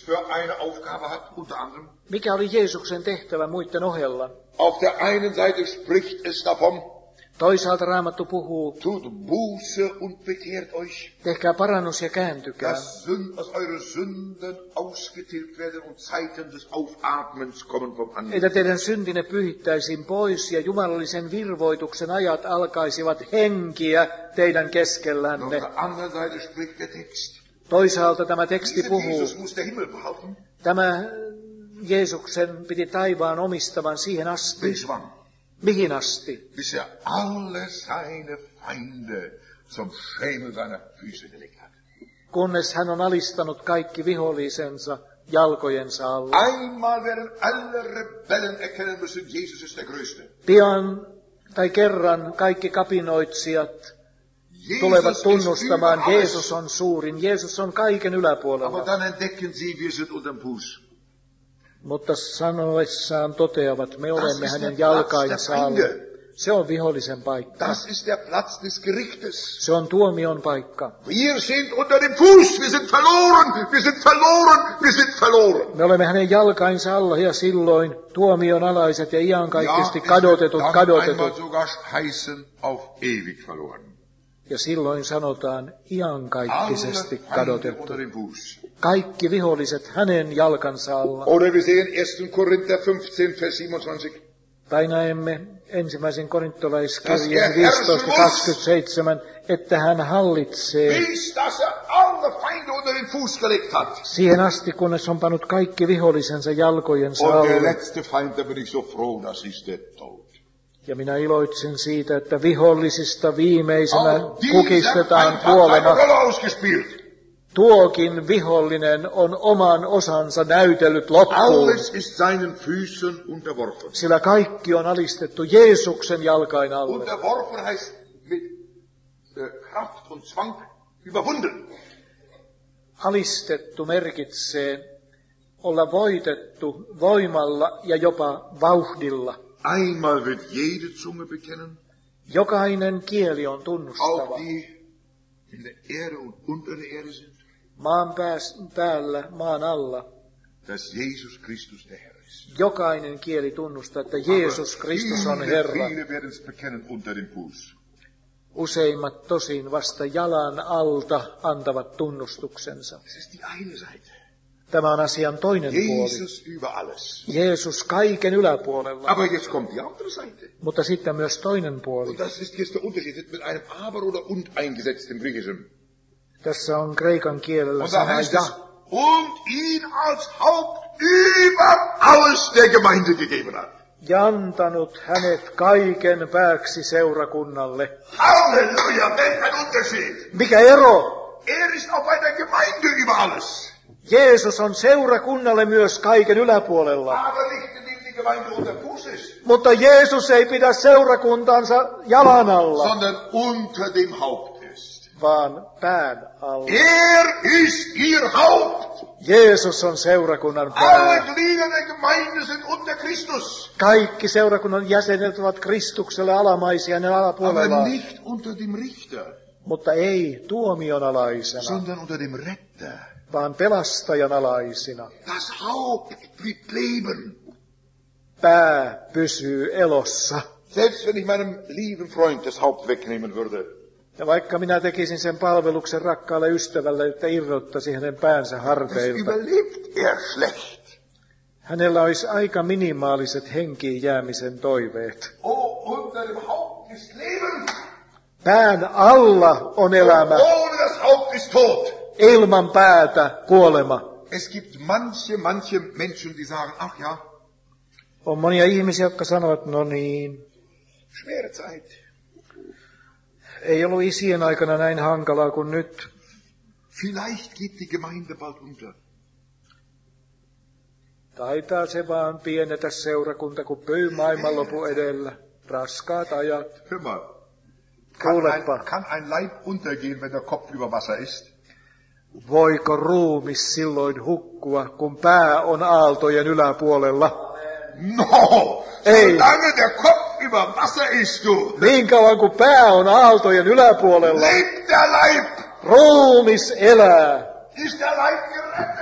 für eine Aufgabe hat, unter anderem? Mikä oli Jeesuksen tehtävä muiden ohella? Auf der einen Seite spricht es davon, Toisaalta Raamattu puhuu, tut Buße und bekehrt euch, tehkää parannus ja kääntykää, dass Sünd, dass eure Sünden ausgetilgt werden und Zeiten des Aufatmens kommen vom Anfang. että teidän syntinne pyhittäisiin pois ja jumalallisen virvoituksen ajat alkaisivat henkiä teidän Auf keskellänne. der anderen Seite spricht der Text. Toisaalta tämä teksti Dieser puhuu, Jesus muss der Himmel behalten. tämä Jeesuksen piti taivaan omistavan siihen asti. Bis wann? Mihin asti? Bis er alle seine Feinde zum Schemel seiner Füße gelegt hat. Kunnes hän on alistanut kaikki vihollisensa jalkojensa alla. Einmal werden alle Rebellen erkennen müssen, Jesus ist der Größte. Pian tai kerran kaikki kapinoitsijat tulevat Jesus ist tunnustamaan, über alles. Jeesus on suurin, Jeesus on kaiken Aber yläpuolella. dann entdecken sie, wir sind unterm Fuß. Mutta sanoessaan toteavat, me olemme ist hänen der jalkainsa Platz alla. der Feinde. Se on vihollisen paikka. Das ist der Platz des Gerichtes. Se on tuomion paikka. Wir sind unter dem Fuß, wir sind verloren, wir sind verloren, wir sind verloren. Me olemme hänen jalkainsa alla ja silloin tuomion alaiset ja iankaikkisesti es kadotetut, wird dann einmal kadotetut. sogar heißen, auf ewig verloren. Ja silloin sanotaan iankaikkisesti Alle Feinde kadotettu. unter dem Fuß. Kaikki viholliset hänen jalkansa alla. Oder wir sehen erster Korinther fünfzehn, Vers siebenundzwanzig. Tai näemme ensimmäisen korintolaiskirjan Das er viisitoista herrschen kaksikymmentäseitsemän, että hän hallitsee Bis, dass er alle Feinde unter den Fuß gelegt hat. siihen asti, kunnes on pannut kaikki vihollisensa jalkojensa Und der alle. letzte Feind, da bin ich so froh, das ist der Tod. Ja minä iloitsen siitä, että vihollisista viimeisenä Auch dieser kukistetaan Feind hat seine kuolema. Rolle ausgespielt. Tuokin vihollinen on oman osansa näytellyt loppuun, Alles ist seinen Füßen unterworfen. sillä kaikki on alistettu Jeesuksen jalkain alle. Unterworfen heißt mit äh, Kraft und Zwang überwunden. Alistettu merkitsee olla voitettu voimalla ja jopa vauhdilla. Einmal wird jede Zunge bekennen, Jokainen kieli on tunnustava. auch die in der Erde und unter der Erde sind, Maan pääs, päällä, maan alla. dass Jesus Christus der Herr ist. Jokainen kieli tunnustaa, että Jeesus Kristus on viele, Herra. viele werden es bekennen unter dem Fuß. Useimmat tosin vasta jalan alta antavat tunnustuksensa. Das ist die eine Seite. Tämä on asian toinen puoli. Jesus über alles. Jeesus kaiken yläpuolella. Aber jetzt kommt die andere Seite. Mutta sitten myös toinen puoli. Und das ist jetzt der Unterschied mit einem Aber oder Und eingesetzt im Griechischen. Tässä on kreikan kielellä Und da sana heißt ja. es, und ihn als Haupt über alles der Gemeinde gegeben hat. Ja antanut hänet kaiken pääksi seurakunnalle. Halleluja, welch ein Unterschied. Mikä ero? Er ist auch bei der Gemeinde über alles. Jeesus on seurakunnalle myös kaiken yläpuolella. Aber nicht indem die Gemeinde unter Fuß ist, Mutta Jeesus ei pidä seurakuntansa jalan alla, sondern unter dem Haupt ist. vaan pään alla. Er ist ihr Haupt. Jeesus on seurakunnan Alle pää. Glieder der Gemeinde sind unter Christus. Kaikki seurakunnan jäsenet ovat Kristukselle alamaisia hänen Aber alapuolellaan, nicht unter dem Richter, mutta ei tuomion alaisena, sondern unter dem Retter. vaan pelastajan alaisina. Das Haupt bleibt leben. Pää pysyy elossa. Selbst wenn ich meinem lieben Freund das Haupt wegnehmen würde, Ja vaikka minä tekisin sen palveluksen rakkaalle ystävälle, että irrottasi hänen päänsä das harteilta, überlebt er schlecht. hänellä olisi aika minimaaliset henkiin jäämisen toiveet. Oh, unter dem Haupt ist Leben. Pään alla on elämä, Ohne das Haupt ist Tod. ilman päätä kuolema. Es gibt manche, manche Menschen, die sagen, ach ja, On monia ihmisiä, jotka sanovat, no niin, schwere Zeit. ei ollut isien aikana näin hankalaa kuin nyt. Vielleicht geht die Gemeinde bald unter. Taitaa se vaan pienetä seurakunta, kun pyy maailmanlopun edellä. Raskaat ajat. Hör mal, kann ein, Kuulepa, kann ein Leib untergehen, wenn der Kopf über Wasser ist? voiko ruumis silloin hukkua, kun pää on aaltojen yläpuolella? No, Ei. solange der Kopf über Wasser ist, du, Niin kauan kuin pää on aaltojen yläpuolella, lebt der Leib. ruumis elää. Ist der Leib gerettet?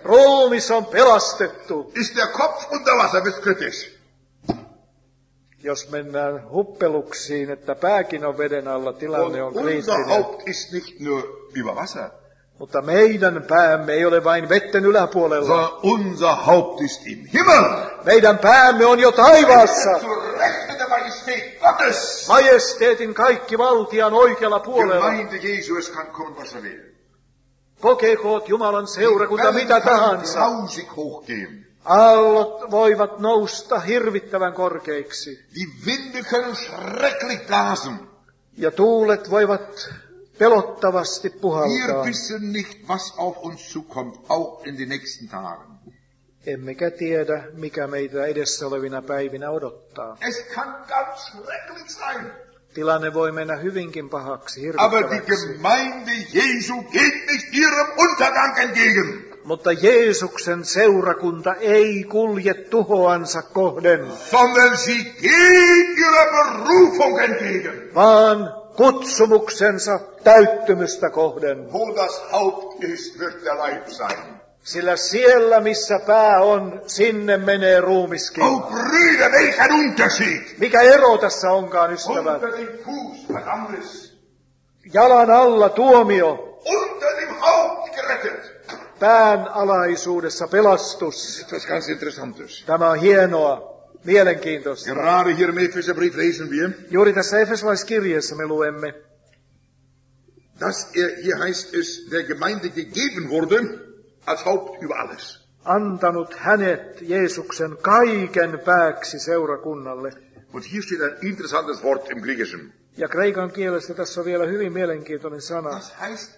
Ruumis on pelastettu. Ist der Kopf unter Wasser, wird's kritisch. Jos mennään huppeluksiin, että pääkin on veden alla, tilanne on Und unser kriittinen. Haupt ist nicht nur über Wasser, Mutta meidän päämme ei ole vain vetten yläpuolella. sondern unser Haupt ist im Himmel. Meidän päämme on jo taivaassa. Zur Rechten der Majestät Gottes. Majesteetin kaikki valtian oikealla puolella. Gemeinde Jesu, es kann kommen, was er will. Kokekoot Jumalan seurakunta mitä tahansa. Grausig hochgehen. Aallot voivat nousta hirvittävän korkeiksi. Die Winde können schrecklich blasen. Ja tuulet voivat pelottavasti Wir puhaltaa. wissen nicht, was auf uns zukommt, auch in den nächsten Tagen. Emmekä tiedä, mikä meitä edessä olevina päivinä odottaa. Es kann ganz schrecklich sein. Tilanne voi mennä hyvinkin pahaksi, Aber die hirvittäväksi. Gemeinde Jesu geht nicht ihrem Untergang entgegen, Mutta Jeesuksen seurakunta ei kulje tuhoansa kohden, sondern sie geht ihrer Berufung entgegen. vaan kutsumuksensa täyttymystä kohden. Wo das Haupt ist, wird der Leib sein. Sillä siellä, missä pää on, sinne menee ruumiskin. Oh Brüder, welch ein Unterschied! Mikä ero tässä onkaan, ystävät? Unter dem Fuß Verdammnis, Jalan alla tuomio, unter dem Haupt gerettet. pään alaisuudessa pelastus. Etwas ganz Interessantes. Tämä on hienoa, mielenkiintoista. Gerade hier im Epheserbrief lesen wir, Juuri tässä Efesolaiskirjeessä me luemme, dass er, hier heißt es, der Gemeinde gegeben wurde, als Haupt über alles. antanut hänet Jeesuksen kaiken pääksi seurakunnalle. Und hier steht ein interessantes Wort im Griechischen. Ja kreikan kielestä tässä on vielä hyvin mielenkiintoinen sana. Das heißt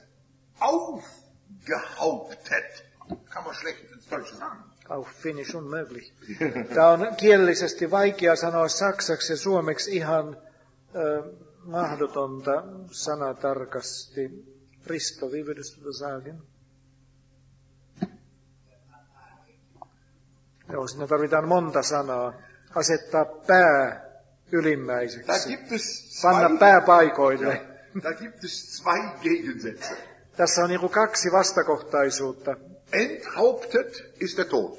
aufgehauptet. Kann man schlecht ins Deutsche sagen. Auf Finnish unmöglich. Tämä on kielellisesti vaikea sanoa saksaksi ja suomeksi ihan äh, mahdotonta sanatarkasti. Risto, wie würdest du das sagen? Joo, siinä tarvitaan monta sanaa. Asettaa pää Da ylimmäiseksi. gibt es Panna zwei, pää paikoille. da gibt es zwei Gegensätze. Tässä on niinku kaksi vastakohtaisuutta. Enthauptet ist der Tod.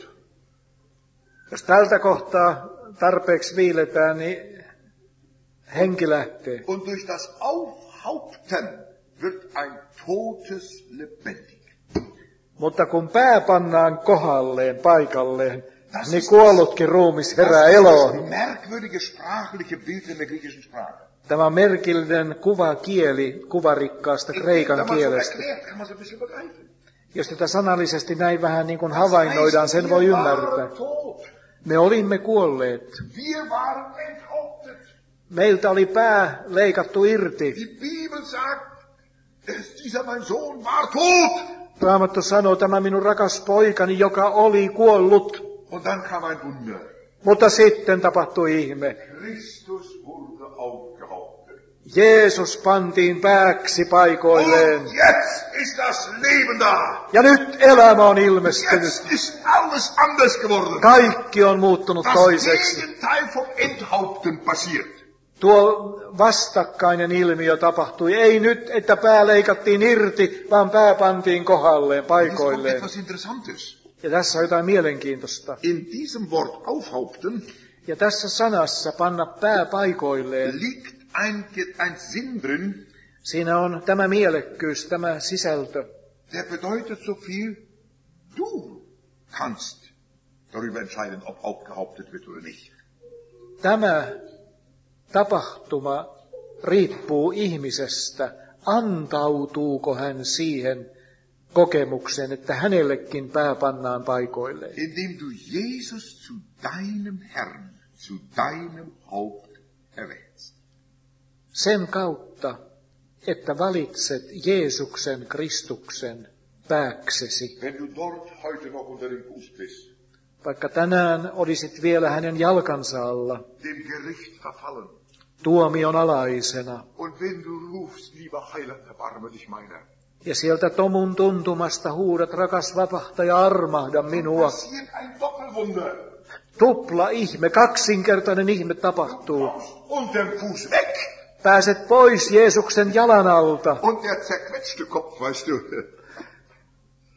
Jos tältä kohtaa tarpeeksi viiletään, niin henki lähtee. Und durch das Aufhaupten wird ein Totes lebendig. Mutta kun pää pannaan kohdalleen, paikalleen, niin kuollutkin ruumis herää eloon. Das merkwürdige sprachliche Bild in der griechischen Sprache. Tämä on merkillinen kuvakieli kuvarikkaasta kreikan Wenn man so kielestä. erklärt, kann man so ein bisschen begreifen. Jos tätä sanallisesti näin vähän niin kuin havainnoidaan, sen voi wir ymmärtää. waren tot. Me olimme kuolleet. Wir waren enthauptet. Meiltä oli pää leikattu irti. Die Bibel sagt, dass dieser mein Sohn war tot. Raamattu sanoo, tämä minun rakas poikani, joka oli kuollut. Und dann kam ein Wunder. Mutta sitten tapahtui ihme. Christus wurde aufgehauptet. Jeesus pantiin pääksi paikoilleen. Und jetzt ist das Leben da. Ja nyt elämä on ilmestynyt. Jetzt ist alles anders geworden. Kaikki on muuttunut Das toiseksi. Gegenteil vom Enthaupten passiert. Tuo vastakkainen ilmiö tapahtui. Ei nyt, että pää leikattiin irti, vaan pää pantiin kohdalleen, Jetzt kommt paikoilleen. etwas Interessantes. Ja tässä on jotain mielenkiintoista. In diesem Wort aufhaupten Ja tässä sanassa panna pää paikoilleen, liegt ein, ein Sinn drin, siinä on tämä mielekkyys, tämä sisältö. der bedeutet so viel, du kannst darüber entscheiden, ob aufgehauptet wird oder nicht. Tämä tapahtuma riippuu ihmisestä, antautuuko hän siihen kokemukseen, että hänellekin pää pannaan paikoilleen. Indem du Jesus zu deinem Herrn, zu deinem Haupt erwählst. Sen kautta, että valitset Jeesuksen Kristuksen pääksesi. Wenn du dort heute noch unter dem Fuß bist, Vaikka tänään olisit vielä hänen jalkansa alla, dem Gericht verfallen, tuomion alaisena, und wenn du rufst, lieber Heiland, erbarme dich meiner, ja sieltä tomun tuntumasta huudat, rakas vapahtaja, armahda minua. passiert ein Doppelwunder. Tupla ihme, kaksinkertainen ihme tapahtuu. Unterm Fuß weg Pääset pois Jeesuksen jalan alta. und der zerquetschte Kopf, weißt du.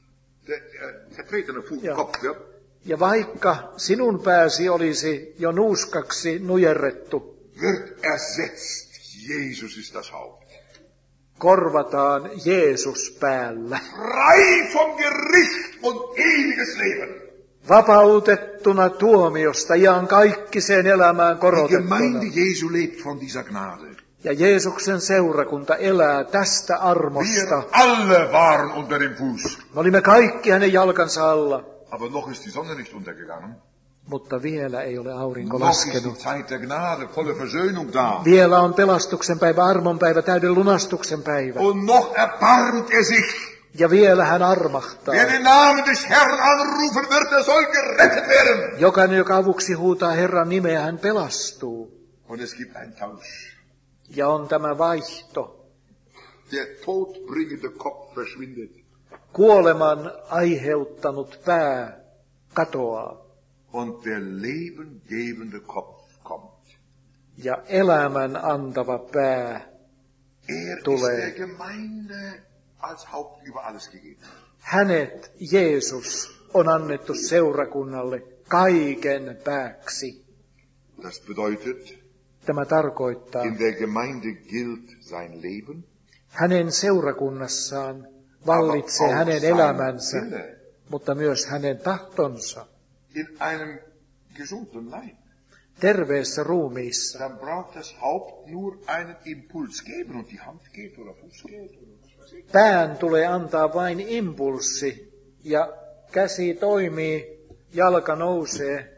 der, der vertretene Fuß, Ja. Kopf, ja. Ja vaikka sinun pääsi olisi jo nuuskaksi nujerrettu, wird ersetzt. Jesus ist das Haupt. korvataan Jeesus päällä. Frei vom Gericht und ewiges Leben. Vapautettuna tuomiosta iän kaikkiseen elämään Die korotettuna. Gemeinde Jesu lebt von dieser Gnade. Ja Jeesuksen seurakunta elää tästä armosta. Wir alle waren unter dem Fuß. Me olimme kaikki hänen jalkansa alla, Aber noch ist die Sonne nicht untergegangen. mutta vielä ei ole aurinko Noch ist die laskenut. Zeit der Gnade, volle Versöhnung da. Vielä on pelastuksen päivä, armon päivä, täyden lunastuksen päivä. Und noch erbarmt er sich. Ja vielä hän armahtaa. Wer den Namen des Herrn anrufen wird, der soll gerettet werden. Jokainen, joka avuksi huutaa Herran nimeä, hän pelastuu. Und es gibt einen Tausch. Ja on tämä vaihto. Der todbringende Kopf verschwindet. Kuoleman aiheuttanut pää katoaa. Und der lebengebende Kopf kommt. Ja elämän antava pää Er ist tulee. der Gemeinde als Haupt über alles gegeben. Hänet, Jeesus, on annettu seurakunnalle kaiken pääksi. Das bedeutet, Tämä tarkoittaa, in der Gemeinde gilt sein Leben, hänen seurakunnassaan aber vallitsee auch hänen sein elämänsä, Wille. mutta myös hänen tahtonsa In einem gesunden Leib. terveessä ruumiissa. Dann braucht das Haupt nur einen Impuls geben und die Hand geht oder Fuß geht oder was weiß ich. Pään tulee antaa vain impulssi ja käsi toimii, jalka nousee.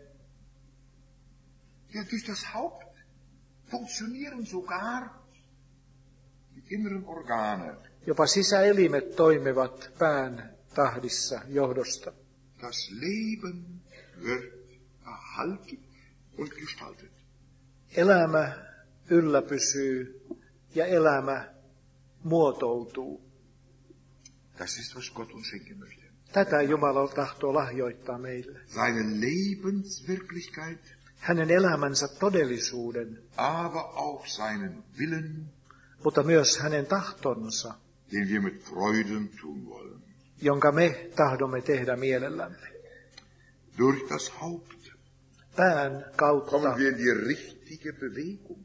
Ja, durch das Haupt funktionieren sogar die inneren Organe. Jopa sisäelimet toimivat pään tahdissa johdosta. Das Leben wird erhalten und gestaltet. Elämä ylläpysyy ja elämä muotoutuu. Das ist, was Gott uns schenken möchte. Tätä Jumala tahtoo lahjoittaa meille. Seine Lebenswirklichkeit, Hänen elämänsä todellisuuden, aber auch seinen Willen, mutta myös hänen tahtonsa, den wir mit Freuden tun wollen. jonka me tahdomme tehdä mielellämme. Durch das Haupt Pään kautta kommen wir in die richtige Bewegung.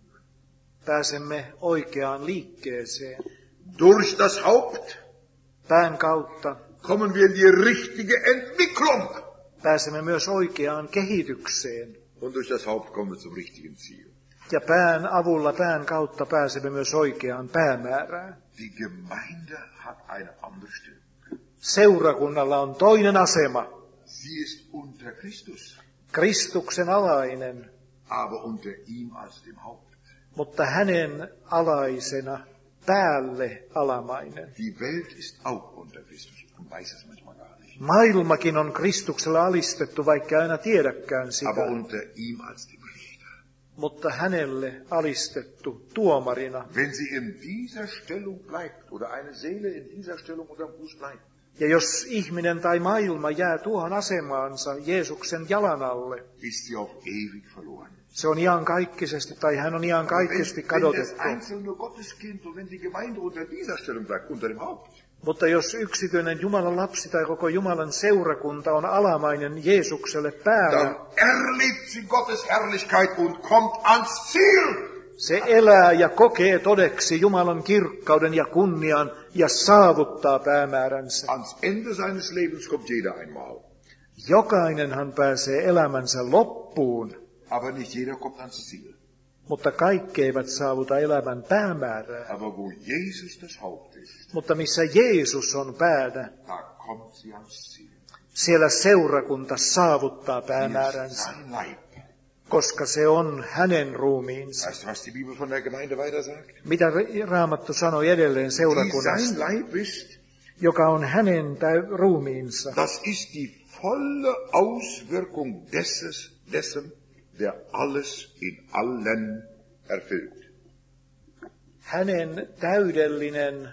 pääsemme oikeaan liikkeeseen. Durch das Haupt Pään kautta kommen wir in die richtige Entwicklung. pääsemme myös oikeaan kehitykseen. Und durch das Haupt kommen wir zum richtigen Ziel. Ja pään avulla, pään kautta pääsemme myös oikeaan päämäärään. Die Gemeinde hat eine andere Stellung. Seurakunnalla on toinen asema, Sie ist unter Christus, Kristuksen alainen, aber unter ihm als dem Haupt. mutta hänen alaisena päälle alamainen. Die Welt ist auch unter Christus und weiß es manchmal gar nicht. Maailmakin on Kristuksella alistettu, vaikka aina tiedäkään sitä, Aber unter ihm als dem Richter. mutta hänelle alistettu tuomarina. Wenn sie in dieser Stellung bleibt oder eine Seele in dieser Stellung unterm Fuß bleibt, Ja jos ihminen tai maailma jää tuohon asemaansa Jeesuksen jalan alle, ist sie auf ewig verloren. se on iankaikkisesti tai hän on iankaikkisesti Wenn, wenn das kadotettu. einzelne Gotteskind und wenn die Gemeinde unter dieser Stellung bleibt, unter dem Haupt, Mutta jos yksityinen Jumalan lapsi tai koko Jumalan seurakunta on alamainen Jeesukselle päällä, dann erlebt sie Gottes Herrlichkeit und kommt ans Ziel. se elää ja kokee todeksi Jumalan kirkkauden ja kunnian ja saavuttaa päämääränsä. Ans Ende seines Lebens kommt jeder einmal. Jokainenhan pääsee elämänsä loppuun, Aber nicht jeder kommt ans Ziel. mutta kaikki eivät saavuta elämän päämäärää. Aber wo Jesus das Haupt ist, Mutta missä Jeesus on päänä, da kommt sie ans Ziel. siellä seurakunta saavuttaa Hier ist päämääränsä, sein Leib. koska se on hänen ruumiinsa. Weißt du, was die Bibel von der Gemeinde weiter sagt? Mitä Raamattu sanoi edelleen Die seurakunnasta, sein Leib ist, joka on hänen täy- ruumiinsa. das ist die volle Auswirkung desses, dessen, der alles in allen erfüllt. Hänen täydellinen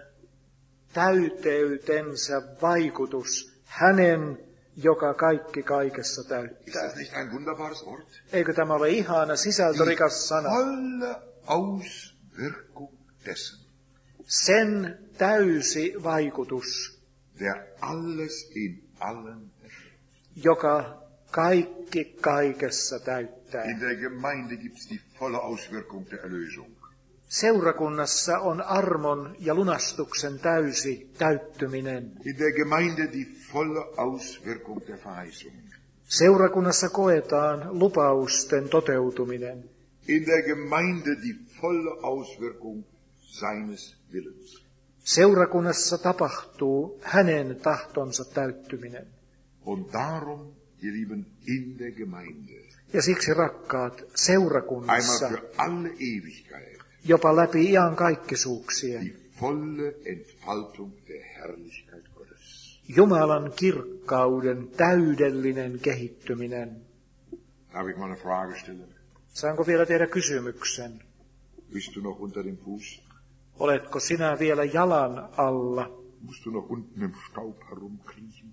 täyteytensä vaikutus, hänen, joka kaikki kaikessa Ist täyttää. das nicht ein wunderbares Wort? Eikö tämä ole ihana sisältörikas Die sana? volle Auswirkung dessen, Sen täysi vaikutus, der alles in allen erfüllt. joka kaikki kaikessa täyttää. In der Gemeinde gibt es die volle Auswirkung der Erlösung. Seurakunnassa on armon ja lunastuksen täysi täyttyminen. In der Gemeinde die volle Auswirkung der Verheißung. Seurakunnassa koetaan lupausten toteutuminen. In der Gemeinde die volle Auswirkung seines Willens. Seurakunnassa tapahtuu hänen tahtonsa täyttyminen. Und darum, ihr Lieben, in der Gemeinde, Ja siksi rakkaat, einmal seurakunnassa, für alle Ewigkeit, jopa läpi iankaikkisuuksien, die volle Entfaltung der Herrlichkeit Gottes. Jumalan kirkkauden täydellinen kehittyminen. Darf ich mal eine Frage stellen? Saanko vielä tehdä kysymyksen? Bist du noch unter dem Fuß? Oletko sinä vielä jalan alla? Musst du noch unten im Staub herumkriechen?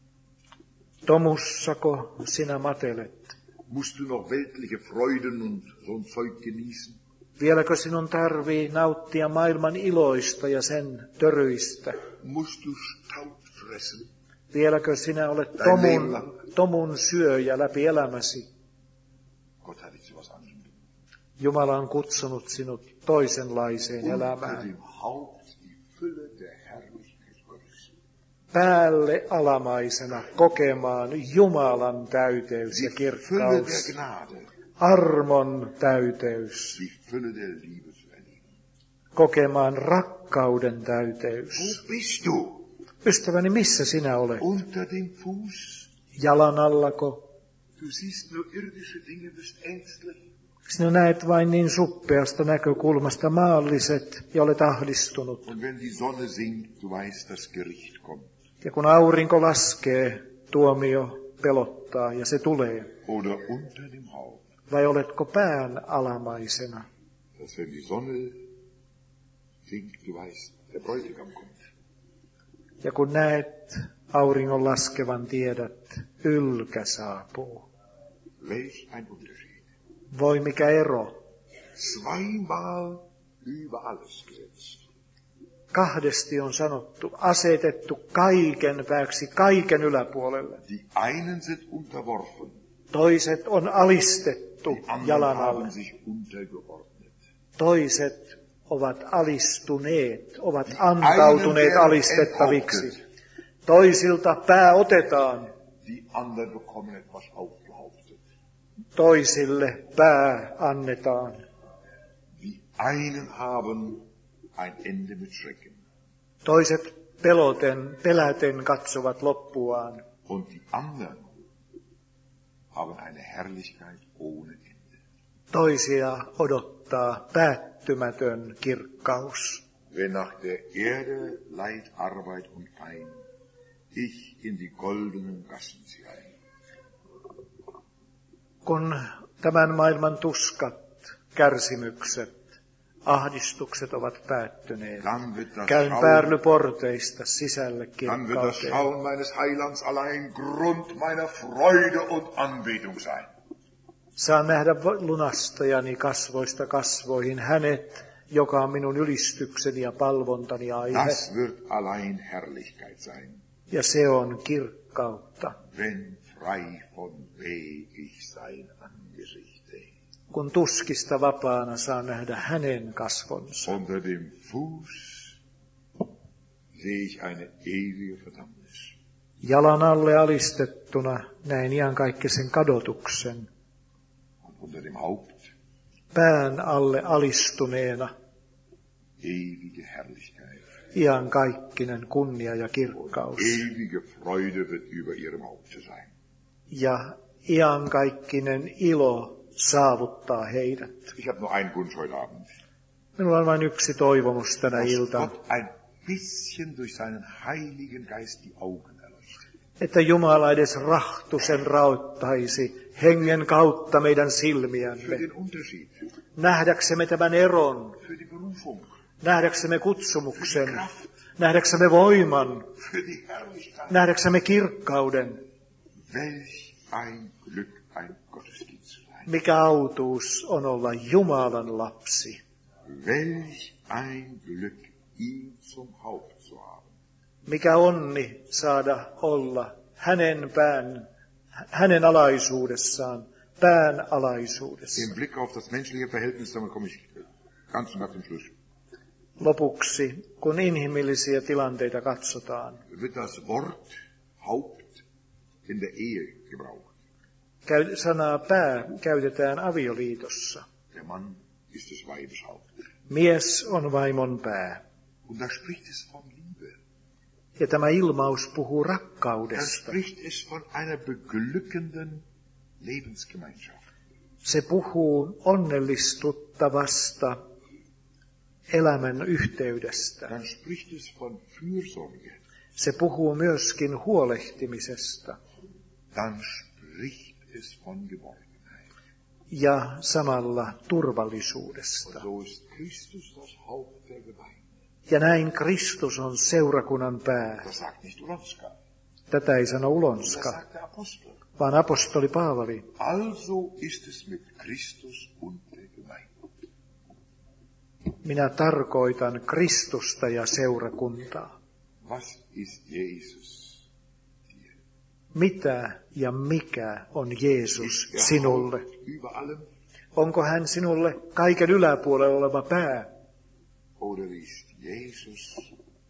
Tomussako sinä matelet? Musst du noch weltliche Freuden und so ein Zeug genießen? Vieläkö sinun tarvii nauttia maailman iloista ja sen töryistä? Musst du Staub fressen? Vieläkö sinä olet tomun, tomun syöjä läpi elämäsi? Gott hat dich zu was anderem. Jumala on kutsunut sinut toisenlaiseen Unter elämään. dem Haupt die Fülle der Herrlichkeit Gottes. Päälle alamaisena kokemaan Jumalan täyteys ja Die Fülle kirkkaus, der Gnade, armon täyteys, die Fülle der Liebe zu erleben. kokemaan rakkauden täyteys. Wo bist du? Ystäväni, missä sinä olet? Unter dem Fuß? Jalan allako? Du siehst nur irdische Dinge, bist ängstlich. Sinä näet vain niin suppeasta näkökulmasta maalliset ja olet ahdistunut. Und wenn die Sonne sinkt, du weißt, das Gericht kommt. Ja kun aurinko laskee, tuomio pelottaa ja se tulee. Oder unter dem Haupt. Vai oletko pään alamaisena? Dass wenn die Sonne sinkt, du weißt, der Bräutigam kommt. Ja kun näet auringon laskevan, tiedät, ylkä saapuu. Welch ein Unterschied. Voi mikä ero. Zweimal über alles gesetzt. Kahdesti on sanottu, asetettu kaiken pääksi, kaiken yläpuolelle. Die einen sind unterworfen, Toiset on alistettu die anderen jalan alle. haben sich untergeordnet. Toiset ovat alistuneet, ovat antautuneet alistettaviksi. Toisilta pää otetaan, Die anderen bekommen etwas aufgehauptet. toisille pää annetaan. Die einen haben ein Ende mit Schrecken. Toiset peloten, peläten katsovat loppuaan. Und die anderen haben eine Herrlichkeit ohne Ende. Toisia odottaa päättymätön kirkkaus. Wenn nach der Erde Leid, Arbeit und Pein ich in die goldenen Gassen ziehe. Kun tämän maailman tuskat, kärsimykset, ahdistukset ovat päättyneet, Dann wird das käyn Schauen, päärlyporteista sisälle dann wird das kirkkauteen. Schauen meines Heilands allein Grund meiner Freude und Anbetung sein. Saan nähdä lunastajani kasvoista kasvoihin hänet, joka on minun ylistykseni ja palvontani aihe. Das wird allein Herrlichkeit sein, Ja se on kirkkautta, wenn frei von weh ich sein Angesicht sehe. kun tuskista vapaana saan nähdä hänen kasvonsa. Unter dem Fuß sehe ich eine ewige Verdammnis. Jalan alle alistettuna näin iankaikkisen kadotuksen. Und unter dem Haupt Pään alle alistuneena ewige Herrlichkeit. iankaikkinen kunnia ja kirkkaus. Ewige Freude wird über ihrem Haupte sein. Ja iankaikkinen ilo saavuttaa heidät. Ich habe nur einen Wunsch heute Abend. Minulla on vain yksi toivomus tänä Dass iltana, Gott ein bisschen durch seinen Heiligen Geist die Augen erleuchtet. että Jumala edes rahtusen raottaisi hengen kautta meidän Für silmiämme, den Unterschied, nähdäksemme tämän eron, für die Berufung, nähdäksemme kutsumuksen, nähdäksemme voiman, für die Herrlichkeit. nähdäksemme kirkkauden. Welch ein Glück, ein Gotteskind zu sein. Mikä autuus on olla Jumalan lapsi. Welch ein Glück, ihn zum Haupt zu haben. Mikä onni saada olla hänen pään, hänen alaisuudessaan, pään alaisuudessa. Im Blick auf das menschliche Verhältnis, damit komme ich ganz nach dem Schluss. Lopuksi, kun inhimillisiä tilanteita katsotaan, Wird das Wort Haupt in der Ehe gebraucht. käy, sanaa pää käytetään avioliitossa. Der Mann ist des Weibes Haupt. Mies on vaimon pää. Und da spricht es von Liebe. Ja tämä ilmaus puhuu Da rakkaudesta. spricht es von einer beglückenden Lebensgemeinschaft. Se puhuu onnellistuttavasta elämän yhteydestä. Dann spricht es von Fürsorge. Se puhuu myöskin huolehtimisesta Dann spricht es von Geborgenheit. ja samalla Und turvallisuudesta. so ist Christus das Haupt der Gemeinde. Ja näin Kristus on seurakunnan pää. Das sagt nicht Ulonska. Tätä ei sano Das Ulonska, sagt der Apostel. vaan apostoli Paavali. Also ist es mit Christus und der Gemeinde. Minä tarkoitan Kristusta ja seurakuntaa. Was ist Jesus dir? Mitä ja mikä on Jeesus Ist er sinulle? Haupt über allem Onko hän sinulle kaiken yläpuolella oleva pää? oder ist Jesus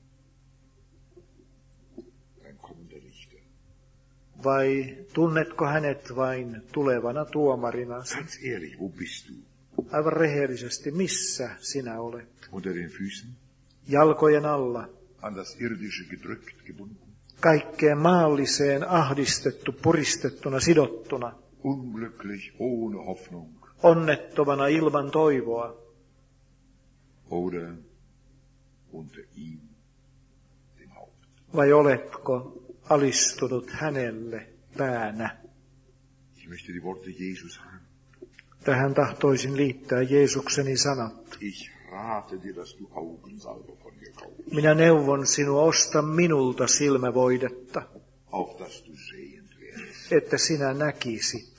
ein kommender Richter? Vai tunnetko hänet vain tulevana tuomarina? Ganz ehrlich, wo bist du? Aivan rehellisesti, missä sinä olet? Unter den Füßen? Jalkojen alla, An das Irdische gedrückt, gebunden? kaikkeen maalliseen ahdistettu, puristettuna, sidottuna, Unglücklich, ohne Hoffnung? onnettomana ilman toivoa? Oder unter ihm, dem Haupt? Vai oletko alistunut hänelle päänä? Ich möchte die Worte Jesus haben. Tähän tahtoisin liittää Jeesukseni sanat. Ich rate dir, dass du Augensalbe von mir kaufst, Minä neuvon sinua, osta minulta silmävoidetta, auf dass du sehend werdest. että sinä näkisit.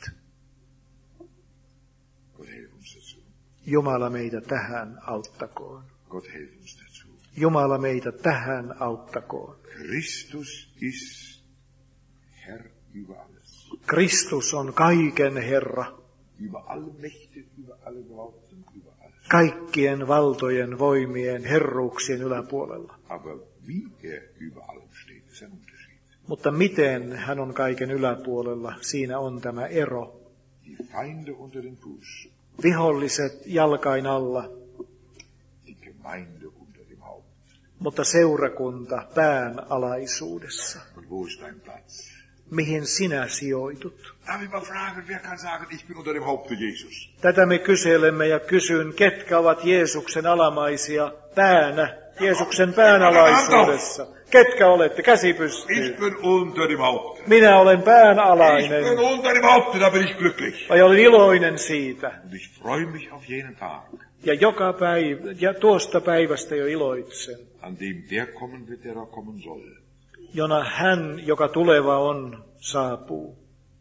Gott helf uns dazu. Jumala meitä tähän auttakoon. Gott helf uns dazu. Jumala meitä tähän auttakoon. Christus ist Herr über alles. Kristus on kaiken Herra, Über alle Mächte, über alle Gewalten, über alles. kaikkien valtojen, voimien, herruuksien yläpuolella. Aber wie er über allem steht, ist ein Unterschied. Mutta miten hän on kaiken yläpuolella, siinä on tämä ero. Die Feinde unter den Fuß, Viholliset jalkain alla, die Gemeinde unter dem Haupt. mutta seurakunta pään alaisuudessa. Und wo ist dein Platz? Mihin sinä sijoitut? Darf ich mal fragen, wer kann sagen, ich bin unter dem Haupt Jesus? Tätä me kyselemme ja kysyn, ketkä ovat Jeesuksen alamaisia päänä, Jeesuksen pään alaisuudessa. Ketkä olette? Käsi pystyy. Ich bin unter dem Haupt. Minä olen pään Ich alainen. bin unter dem Haupt, da bin ich glücklich. Vai olen iloinen siitä. Und ich freue mich auf jenen Tag, Ja joka päivä, ja tuosta päivästä jo iloitsen, an dem der kommen wird, der da kommen soll. jona hän, joka tuleva on, saapuu.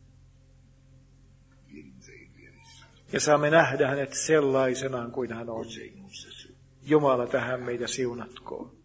Ihn sehen wir nicht. Ja saamme nähdä hänet sellaisenaan kuin hän on. Gott segne uns dazu. Jumala tähän meitä siunatkoon.